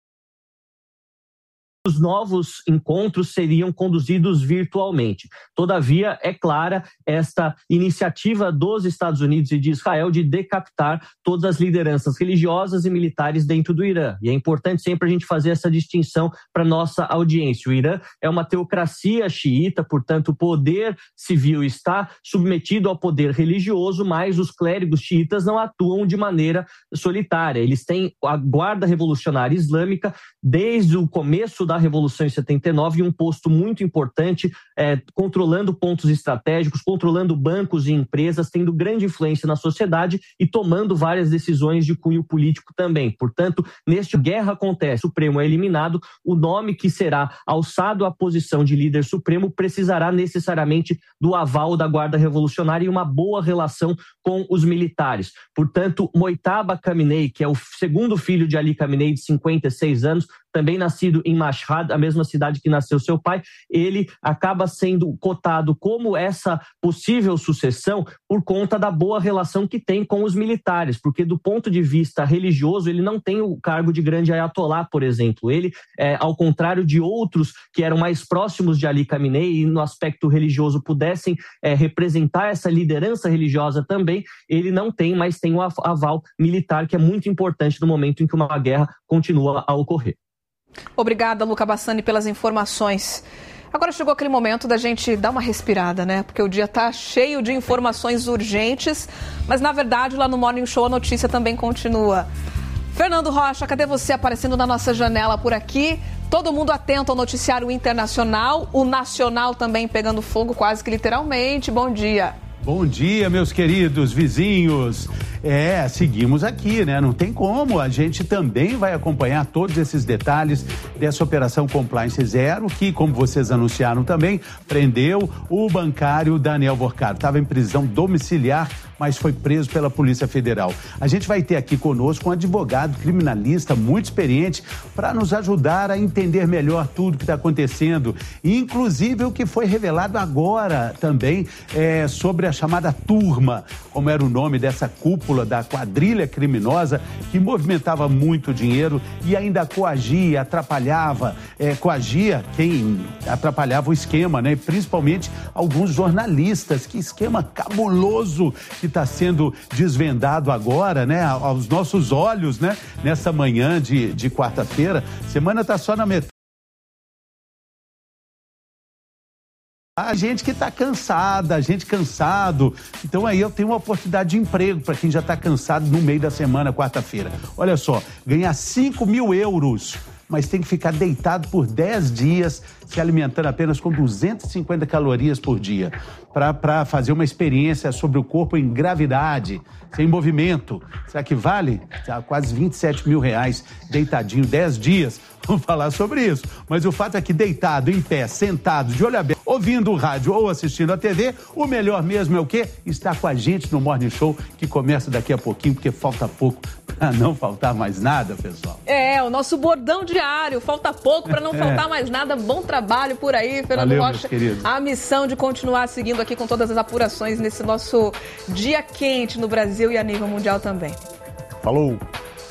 os novos encontros seriam conduzidos virtualmente. Todavia, é clara esta iniciativa dos Estados Unidos e de Israel de decapitar todas as lideranças religiosas e militares dentro do Irã. E é importante sempre a gente fazer essa distinção para nossa audiência. O Irã é uma teocracia xiita, portanto, o poder civil está submetido ao poder religioso, mas os clérigos xiitas não atuam de maneira solitária. Eles têm a Guarda Revolucionária Islâmica desde o começo da Revolução em 79, um posto muito importante, controlando pontos estratégicos, controlando bancos e empresas, tendo grande influência na sociedade e tomando várias decisões de cunho político também. Portanto, neste guerra acontece, o Supremo é eliminado, o nome que será alçado à posição de líder supremo precisará necessariamente do aval da Guarda Revolucionária e uma boa relação com os militares. Portanto, Mojtaba Khamenei, que é o segundo filho de Ali Khamenei, de 56 anos, também nascido em Mashhad, a mesma cidade que nasceu seu pai, ele acaba sendo cotado como essa possível sucessão por conta da boa relação que tem com os militares, porque do ponto de vista religioso ele não tem o cargo de grande ayatolá, por exemplo. Ele, ao contrário de outros que eram mais próximos de Ali Khamenei e no aspecto religioso pudessem representar essa liderança religiosa também, ele não tem, mas tem o aval militar, que é muito importante no momento em que uma guerra continua a ocorrer. Obrigada, Luca Bassani, pelas informações. Agora chegou aquele momento da gente dar uma respirada, né? Porque o dia tá cheio de informações urgentes, mas na verdade lá no Morning Show a notícia também continua. Fernando Rocha, cadê você aparecendo na nossa janela por aqui? Todo mundo atento ao noticiário internacional, o nacional também pegando fogo quase que literalmente. Bom dia. Bom dia, meus queridos vizinhos. Seguimos aqui, né? Não tem como. A gente também vai acompanhar todos esses detalhes dessa Operação Compliance Zero, que, como vocês anunciaram também, prendeu o bancário Daniel Vorcaro. Estava em prisão domiciliar, mas foi preso pela Polícia Federal. A gente vai ter aqui conosco um advogado criminalista muito experiente para nos ajudar a entender melhor tudo que está acontecendo, inclusive o que foi revelado agora também sobre a chamada turma, como era o nome dessa cúpula da quadrilha criminosa que movimentava muito dinheiro e ainda coagia, atrapalhava, coagia quem atrapalhava o esquema, né? Principalmente alguns jornalistas. Que esquema cabuloso que está sendo desvendado agora, né? Aos nossos olhos, né? Nessa manhã de quarta-feira. Semana está só na metade. A gente que está cansada, a gente cansado. Então aí eu tenho uma oportunidade de emprego para quem já está cansado no meio da semana, quarta-feira. Olha só, ganhar 5 mil euros, mas tem que ficar deitado por 10 dias, se alimentando apenas com 250 calorias por dia, para fazer uma experiência sobre o corpo em gravidade, sem movimento. Será que vale? Quase 27 mil reais, deitadinho, 10 dias. Vamos falar sobre isso. Mas o fato é que deitado, em pé, sentado, de olho aberto, ouvindo o rádio ou assistindo a TV, o melhor mesmo é o quê? Estar com a gente no Morning Show, que começa daqui a pouquinho, porque falta pouco para não faltar mais nada, pessoal. O nosso bordão diário, falta pouco para não faltar mais nada. Bom trabalho por aí, Fernando Rocha. A missão de continuar seguindo aqui com todas as apurações nesse nosso dia quente no Brasil e a nível mundial também. Falou!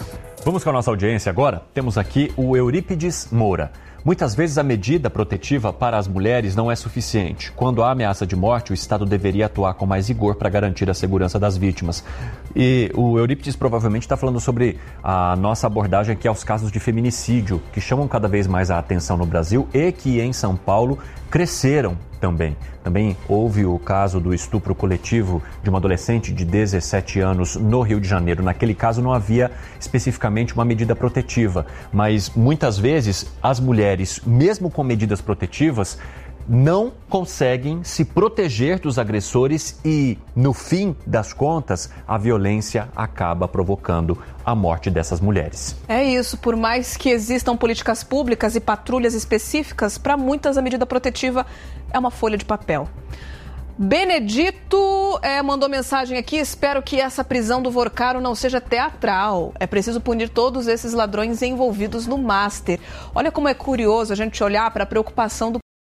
Vamos com a nossa audiência agora. Temos aqui o Eurípides Moura. Muitas vezes a medida protetiva para as mulheres não é suficiente. Quando há ameaça de morte, o Estado deveria atuar com mais rigor para garantir a segurança das vítimas. E o Eurípides provavelmente está falando sobre a nossa abordagem aqui aos casos de feminicídio, que chamam cada vez mais a atenção no Brasil e que em São Paulo cresceram também. Também houve o caso do estupro coletivo de uma adolescente de 17 anos no Rio de Janeiro. Naquele caso não havia especificamente uma medida protetiva, mas muitas vezes as mulheres, mesmo com medidas protetivas, não conseguem se proteger dos agressores e, no fim das contas, a violência acaba provocando a morte dessas mulheres. É isso, por mais que existam políticas públicas e patrulhas específicas, para muitas a medida protetiva é uma folha de papel. Benedito mandou mensagem aqui: espero que essa prisão do Vorcaro não seja teatral. É preciso punir todos esses ladrões envolvidos no Master. Olha como é curioso a gente olhar para a preocupação do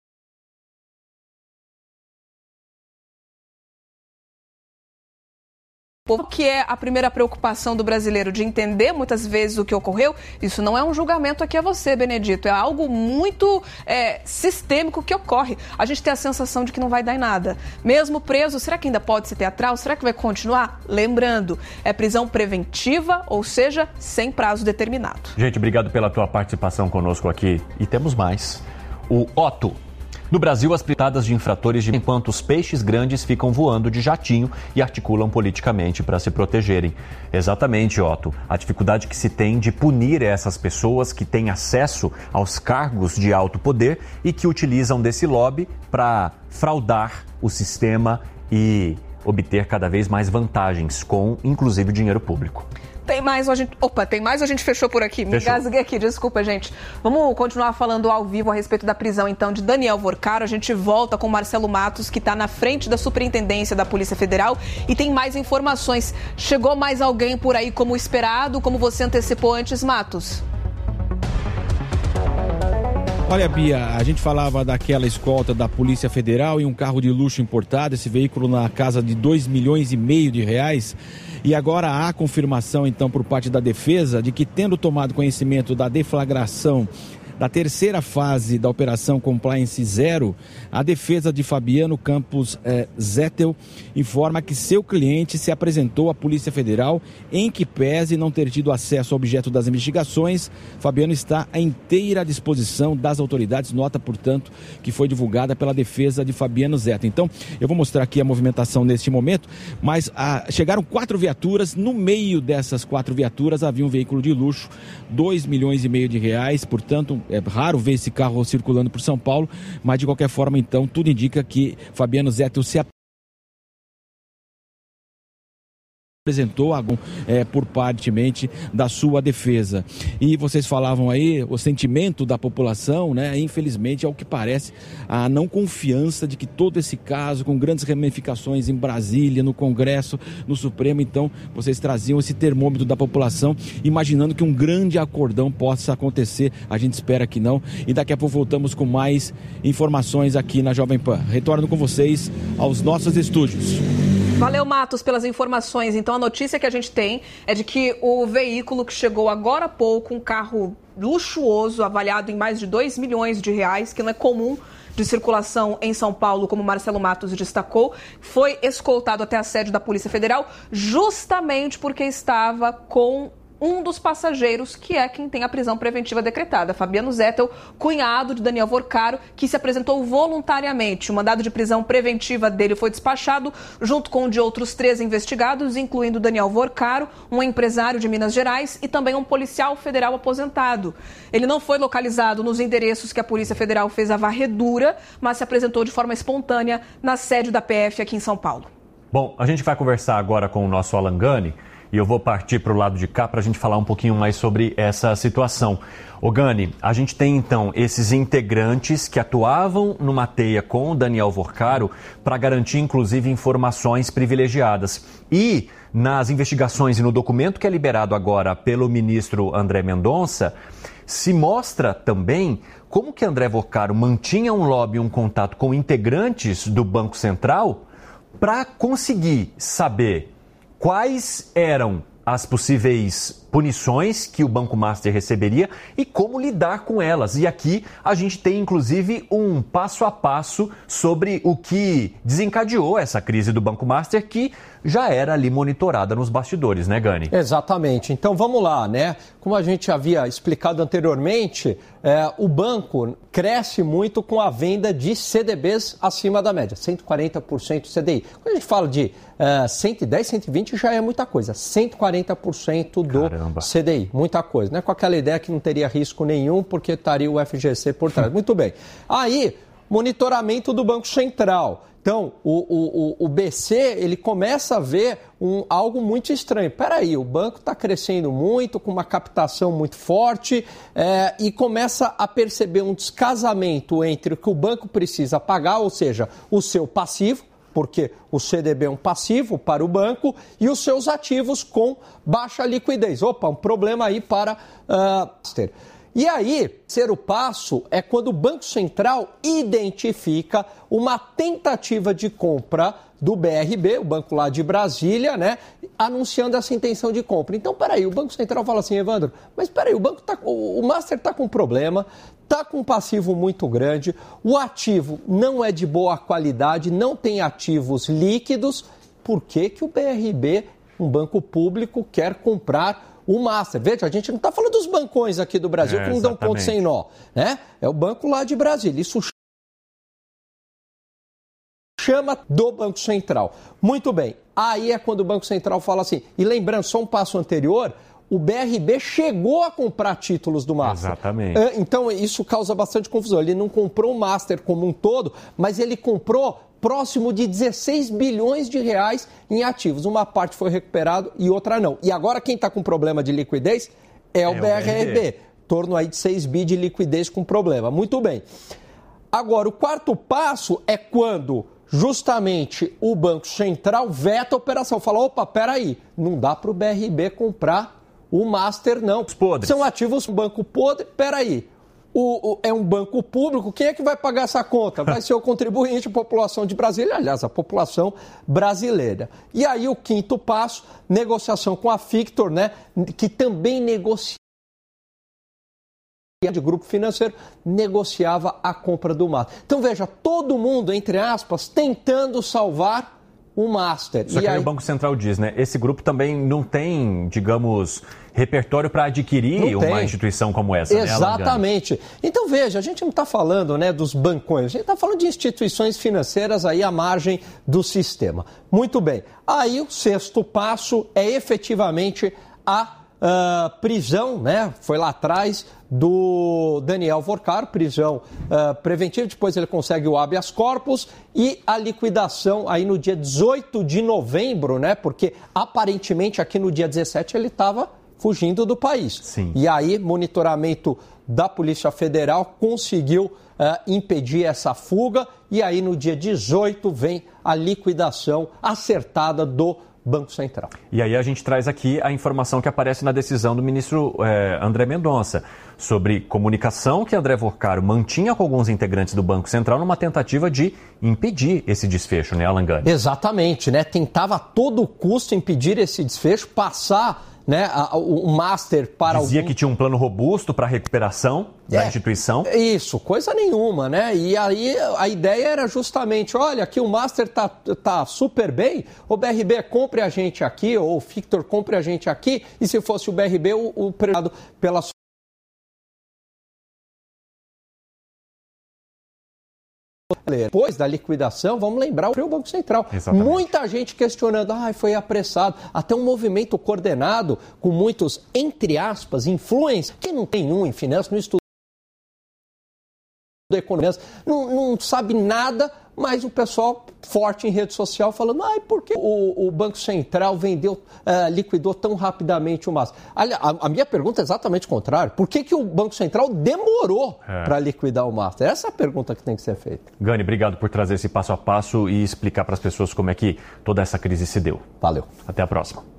povo, que é a primeira preocupação do brasileiro, de entender muitas vezes o que ocorreu. Isso não é um julgamento aqui a você, Benedito, é algo muito sistêmico que ocorre. A gente tem a sensação de que não vai dar em nada. Mesmo preso, será que ainda pode ser teatral? Será que vai continuar? Lembrando, é prisão preventiva, ou seja, sem prazo determinado. Gente, obrigado pela tua participação conosco aqui. E temos mais. O Otto. No Brasil, as pitadas de infratores enquanto os peixes grandes ficam voando de jatinho e articulam politicamente para se protegerem. Exatamente, Otto. A dificuldade que se tem de punir essas pessoas que têm acesso aos cargos de alto poder e que utilizam desse lobby para fraudar o sistema e obter cada vez mais vantagens com, inclusive, dinheiro público. Tem mais, a gente fechou por aqui. Me engasguei aqui, desculpa, gente. Vamos continuar falando ao vivo a respeito da prisão, então, de Daniel Vorcaro. A gente volta com o Marcelo Matos, que está na frente da Superintendência da Polícia Federal, e tem mais informações. Chegou mais alguém por aí como esperado, como você antecipou antes, Matos? Olha, Bia, a gente falava daquela escolta da Polícia Federal e um carro de luxo importado, esse veículo na casa de R$2,5 milhões de reais. E agora há confirmação, então, por parte da defesa de que, tendo tomado conhecimento da deflagração da terceira fase da Operação Compliance Zero, a defesa de Fabiano Campos Zettel informa que seu cliente se apresentou à Polícia Federal, em que pese não ter tido acesso ao objeto das investigações. Fabiano está à inteira disposição das autoridades, nota, portanto, que foi divulgada pela defesa de Fabiano Zettel. Então, eu vou mostrar aqui a movimentação neste momento, mas chegaram 4 viaturas, no meio dessas 4 viaturas havia um veículo de luxo, R$2,5 milhões de reais, portanto, é raro ver esse carro circulando por São Paulo, mas de qualquer forma, então, tudo indica que Fabiano Zettel se apresentou por parte da sua defesa. E vocês falavam aí, o sentimento da população, né? Infelizmente, ao que parece, a não confiança de que todo esse caso, com grandes ramificações em Brasília, no Congresso, no Supremo, então, vocês traziam esse termômetro da população, imaginando que um grande acordão possa acontecer. A gente espera que não. E daqui a pouco voltamos com mais informações aqui na Jovem Pan. Retorno com vocês aos nossos estúdios. Valeu, Matos, pelas informações. Então, a notícia que a gente tem é de que o veículo que chegou agora há pouco, um carro luxuoso, avaliado em mais de R$2 milhões de reais, que não é comum de circulação em São Paulo, como Marcelo Matos destacou, foi escoltado até a sede da Polícia Federal, justamente porque estava com um dos passageiros, que é quem tem a prisão preventiva decretada, Fabiano Zettel, cunhado de Daniel Vorcaro, que se apresentou voluntariamente. O mandado de prisão preventiva dele foi despachado, junto com o de outros 3 investigados, incluindo Daniel Vorcaro, um empresário de Minas Gerais e também um policial federal aposentado. Ele não foi localizado nos endereços que a Polícia Federal fez a varredura, mas se apresentou de forma espontânea na sede da PF aqui em São Paulo. Bom, a gente vai conversar agora com o nosso Alan Gani. E eu vou partir para o lado de cá para a gente falar um pouquinho mais sobre essa situação. Ô Gani, a gente tem então esses integrantes que atuavam numa teia com o Daniel Vorcaro para garantir inclusive informações privilegiadas. E nas investigações e no documento que é liberado agora pelo ministro André Mendonça, se mostra também como que André Vorcaro mantinha um lobby, um contato com integrantes do Banco Central para conseguir saber quais eram as possíveis punições que o Banco Master receberia e como lidar com elas. E aqui a gente tem, inclusive, um passo a passo sobre o que desencadeou essa crise do Banco Master, que já era ali monitorada nos bastidores, né, Gani? Exatamente. Então vamos lá, né? Como a gente havia explicado anteriormente, o banco cresce muito com a venda de CDBs acima da média, 140% CDI. Quando a gente fala de 110, 120 já é muita coisa, 140% do CDI, muita coisa, né? Com aquela ideia que não teria risco nenhum porque estaria o FGC por trás. Muito bem. Aí, monitoramento do Banco Central. Então, o BC, ele começa a ver algo muito estranho. Peraí, o banco está crescendo muito, com uma captação muito forte, e começa a perceber um descasamento entre o que o banco precisa pagar, ou seja, o seu passivo, porque o CDB é um passivo para o banco, e os seus ativos com baixa liquidez. Opa, um problema aí para ter. E aí, terceiro passo é quando o Banco Central identifica uma tentativa de compra do BRB, o banco lá de Brasília, né, anunciando essa intenção de compra. Então, peraí, o Banco Central fala assim, Evandro, mas peraí, o Master está com problema, está com um passivo muito grande, o ativo não é de boa qualidade, não tem ativos líquidos, por que que o BRB, um banco público, quer comprar o Master? Veja, a gente não está falando dos bancões aqui do Brasil que não dão ponto sem nó, né? É o banco lá de Brasília. Isso chama do Banco Central. Muito bem. Aí é quando o Banco Central fala assim, e lembrando, só um passo anterior, o BRB chegou a comprar títulos do Master. Exatamente. Então, isso causa bastante confusão. Ele não comprou o Master como um todo, mas ele comprou próximo de 16 bilhões de reais em ativos. Uma parte foi recuperada e outra não. E agora quem está com problema de liquidez é o BRB. Em torno aí de 6 bi de liquidez com problema. Muito bem. Agora, o quarto passo é quando justamente o Banco Central veta a operação. Fala, opa, peraí, não dá para o BRB comprar o Master, não. Os podres. São ativos do banco podre, peraí. É um banco público, quem é que vai pagar essa conta? Vai ser o contribuinte, a população de Brasília, aliás, a população brasileira. E aí o quinto passo, negociação com a Fictor, né, que também negocia de grupo financeiro, negociava a compra do Master. Então veja, todo mundo, entre aspas, tentando salvar o Master. Só que aí o Banco Central diz, né? Esse grupo também não tem, digamos, repertório para adquirir uma instituição como essa. Exatamente. Né, então veja, a gente não está falando, né, dos bancões, a gente está falando de instituições financeiras aí à margem do sistema. Muito bem. Aí o sexto passo é efetivamente a prisão, né? Foi lá atrás do Daniel Vorcaro, prisão preventiva, depois ele consegue o habeas corpus e a liquidação aí no dia 18 de novembro, né? Porque aparentemente aqui no dia 17 ele estava fugindo do país. Sim. E aí, monitoramento da Polícia Federal conseguiu impedir essa fuga e aí no dia 18 vem a liquidação acertada do Banco Central. E aí a gente traz aqui a informação que aparece na decisão do ministro André Mendonça sobre comunicação que André Vorcaro mantinha com alguns integrantes do Banco Central numa tentativa de impedir esse desfecho, né, Alan Gani? Exatamente, né? Tentava a todo custo impedir esse desfecho, passar, né, o Master para Dizia que tinha um plano robusto para a recuperação da instituição. Isso, coisa nenhuma, né? E aí a ideia era justamente, olha, aqui o Master tá super bem, o BRB compre a gente aqui, ou o Fictor compre a gente aqui, e se fosse o BRB, o prejudicado pela depois da liquidação, vamos lembrar o Banco Central. Exatamente. Muita gente questionando, foi apressado. Até um movimento coordenado com muitos, entre aspas, influencers, que não tem em finanças, não estuda economia, não sabe nada, mas o pessoal forte em rede social falando, por que o Banco Central liquidou tão rapidamente o Master? A minha pergunta é exatamente o contrário. Por que o Banco Central demorou para liquidar o Master? Essa é a pergunta que tem que ser feita. Gani, obrigado por trazer esse passo a passo e explicar para as pessoas como é que toda essa crise se deu. Valeu. Até a próxima.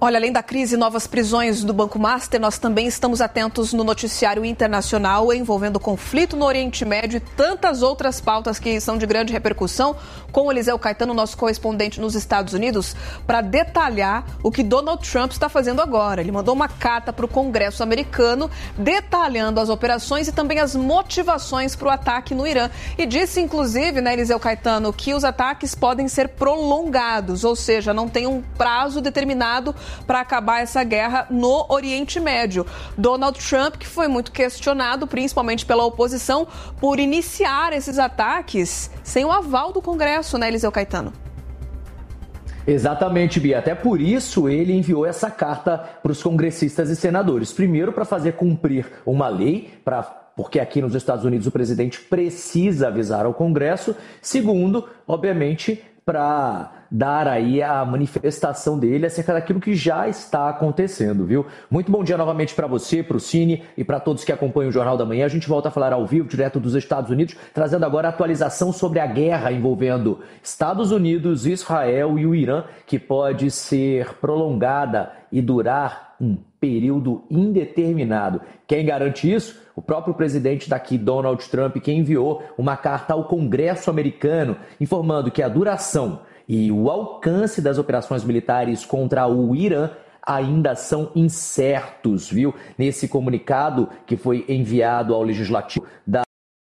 Olha, além da crise e novas prisões do Banco Master, nós também estamos atentos no noticiário internacional envolvendo o conflito no Oriente Médio e tantas outras pautas que são de grande repercussão, com o Eliseu Caetano, nosso correspondente nos Estados Unidos, para detalhar o que Donald Trump está fazendo agora. Ele mandou uma carta para o Congresso americano detalhando as operações e também as motivações para o ataque no Irã. E disse, inclusive, né, Eliseu Caetano, que os ataques podem ser prolongados, ou seja, não tem um prazo determinado para acabar essa guerra no Oriente Médio. Donald Trump, que foi muito questionado, principalmente pela oposição, por iniciar esses ataques sem o aval do Congresso, né, Eliseu Caetano? Exatamente, Bia. Até por isso ele enviou essa carta para os congressistas e senadores. Primeiro, para fazer cumprir uma lei, porque aqui nos Estados Unidos o presidente precisa avisar ao Congresso. Segundo, obviamente, para dar aí a manifestação dele acerca daquilo que já está acontecendo, viu? Muito bom dia novamente para você, para o Cine e para todos que acompanham o Jornal da Manhã. A gente volta a falar ao vivo, direto dos Estados Unidos, trazendo agora a atualização sobre a guerra envolvendo Estados Unidos, Israel e o Irã, que pode ser prolongada e durar um período indeterminado. Quem garante isso? O próprio presidente daqui, Donald Trump, que enviou uma carta ao Congresso americano informando que a duração e o alcance das operações militares contra o Irã ainda são incertos, viu? Nesse comunicado que foi enviado ao Legislativo da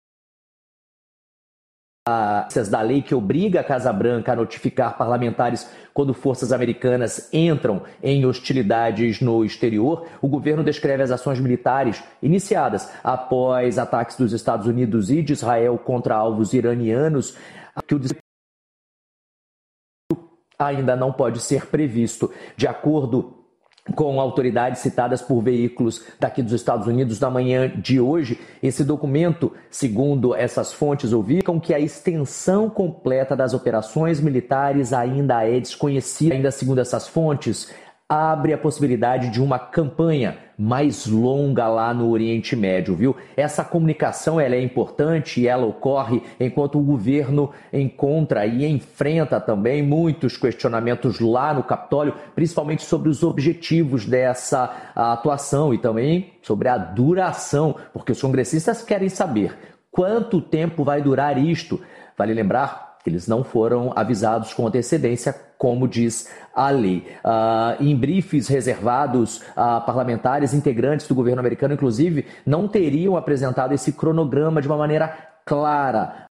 lei que obriga a Casa Branca a notificar parlamentares quando forças americanas entram em hostilidades no exterior, o governo descreve as ações militares iniciadas após ataques dos Estados Unidos e de Israel contra alvos iranianos, que o ainda não pode ser previsto. De acordo com autoridades citadas por veículos daqui dos Estados Unidos na manhã de hoje, esse documento, segundo essas fontes, indicam que a extensão completa das operações militares ainda é desconhecida. Ainda segundo essas fontes, abre a possibilidade de uma campanha mais longa lá no Oriente Médio, viu? Essa comunicação ela é importante e ela ocorre enquanto o governo encontra e enfrenta também muitos questionamentos lá no Capitólio, principalmente sobre os objetivos dessa atuação e também sobre a duração, porque os congressistas querem saber quanto tempo vai durar isto. Vale lembrar que eles não foram avisados com antecedência, como diz a lei. Em briefs reservados a parlamentares integrantes do governo americano, inclusive, não teriam apresentado esse cronograma de uma maneira clara.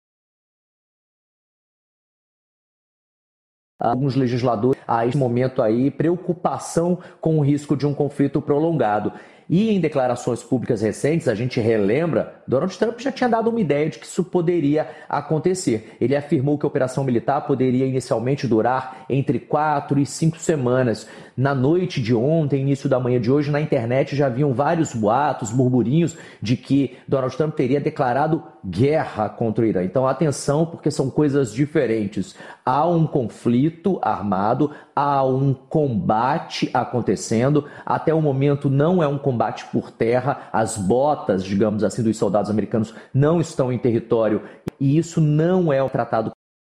Alguns legisladores, a esse momento aí, preocupação com o risco de um conflito prolongado. E em declarações públicas recentes, a gente relembra, Donald Trump já tinha dado uma ideia de que isso poderia acontecer. Ele afirmou que a operação militar poderia inicialmente durar entre 4 e 5 semanas. Na noite de ontem, início da manhã de hoje, na internet já haviam vários boatos, burburinhos de que Donald Trump teria declarado guerra contra o Irã. Então, atenção, porque são coisas diferentes. Há um conflito armado, há um combate acontecendo. Até o momento não é um combate por terra. As botas, digamos assim, dos soldados americanos não estão em território. E isso não é um tratado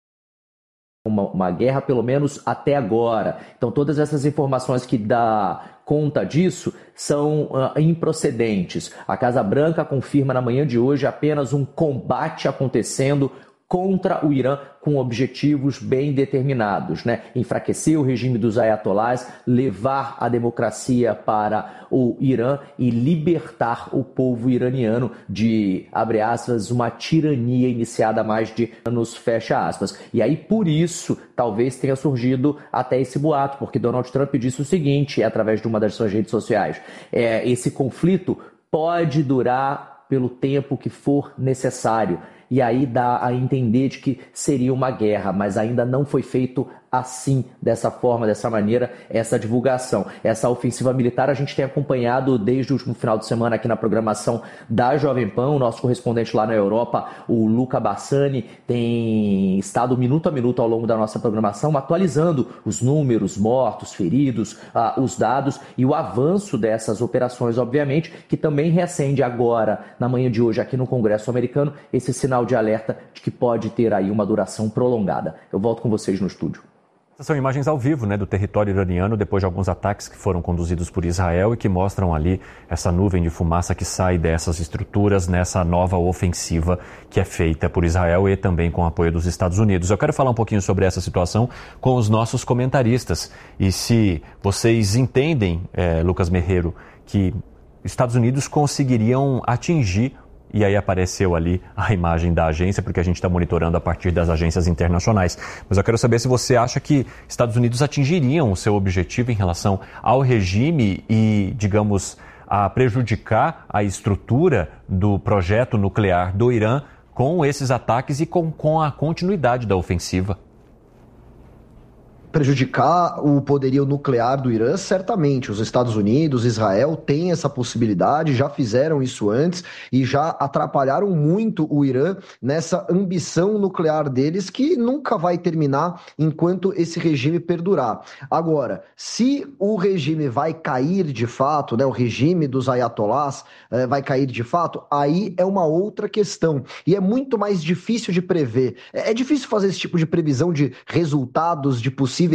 uma guerra, pelo menos até agora. Então, todas essas informações que dá conta disso são improcedentes. A Casa Branca confirma na manhã de hoje apenas um combate acontecendo contra o Irã com objetivos bem determinados, né? Enfraquecer o regime dos ayatolás, levar a democracia para o Irã e libertar o povo iraniano de, abre aspas, uma tirania iniciada há mais de anos, fecha aspas. E aí, por isso, talvez tenha surgido até esse boato, porque Donald Trump disse o seguinte, através de uma das suas redes sociais, esse conflito pode durar pelo tempo que for necessário. E aí dá a entender de que seria uma guerra, mas ainda não foi feito assim, dessa forma, dessa maneira, essa divulgação. Essa ofensiva militar a gente tem acompanhado desde o último final de semana aqui na programação da Jovem Pan. O nosso correspondente lá na Europa, o Luca Bassani, tem estado minuto a minuto ao longo da nossa programação, atualizando os números, mortos, feridos, os dados e o avanço dessas operações, obviamente, que também reacende agora, na manhã de hoje, aqui no Congresso americano, esse sinal de alerta de que pode ter aí uma duração prolongada. Eu volto com vocês no estúdio. Essas são imagens ao vivo, do território iraniano depois de alguns ataques que foram conduzidos por Israel e que mostram ali essa nuvem de fumaça que sai dessas estruturas nessa nova ofensiva que é feita por Israel e também com o apoio dos Estados Unidos. Eu quero falar um pouquinho sobre essa situação com os nossos comentaristas e se vocês entendem, Lucas Merreiro, que Estados Unidos conseguiriam atingir. E aí apareceu ali a imagem da agência, porque a gente está monitorando a partir das agências internacionais. Mas eu quero saber se você acha que Estados Unidos atingiriam o seu objetivo em relação ao regime e, digamos, a prejudicar a estrutura do projeto nuclear do Irã com esses ataques e com a continuidade da ofensiva. Prejudicar o poderio nuclear do Irã, certamente. Os Estados Unidos, Israel têm essa possibilidade, já fizeram isso antes e já atrapalharam muito o Irã nessa ambição nuclear deles que nunca vai terminar enquanto esse regime perdurar. Agora, se o regime vai cair de fato, o regime dos ayatolás vai cair de fato, aí é uma outra questão e é muito mais difícil de prever. É difícil fazer esse tipo de previsão de resultados, de possíveis.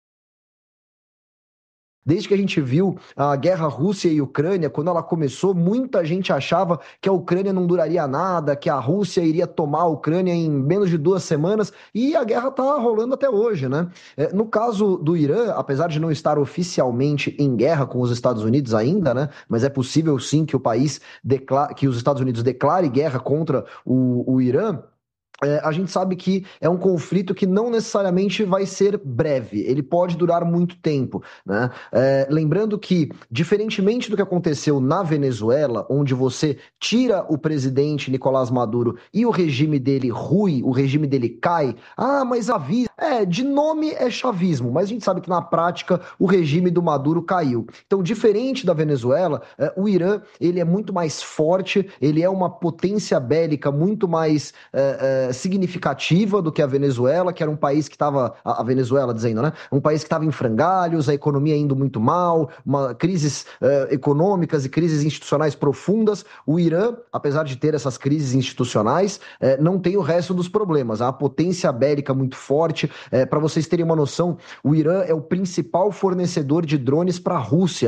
Desde que a gente viu a guerra Rússia e Ucrânia, quando ela começou, muita gente achava que a Ucrânia não duraria nada, que a Rússia iria tomar a Ucrânia em menos de 2 semanas, e a guerra está rolando até hoje, No caso do Irã, apesar de não estar oficialmente em guerra com os Estados Unidos ainda, mas é possível sim que que os Estados Unidos declare guerra contra o Irã. A gente sabe que é um conflito que não necessariamente vai ser breve, ele pode durar muito tempo, lembrando que, diferentemente do que aconteceu na Venezuela, onde você tira o presidente Nicolás Maduro e o regime dele rui, o regime dele cai, mas de nome é chavismo, mas a gente sabe que na prática o regime do Maduro caiu. Então, diferente da Venezuela, o Irã ele é muito mais forte, ele é uma potência bélica muito mais significativa do que a Venezuela, que era um país que estava, a Venezuela dizendo, um país que estava em frangalhos, a economia indo muito mal, crises econômicas e crises institucionais profundas. O Irã, apesar de ter essas crises institucionais, não tem o resto dos problemas. Há uma potência bélica muito forte. Para vocês terem uma noção, o Irã é o principal fornecedor de drones para a Rússia.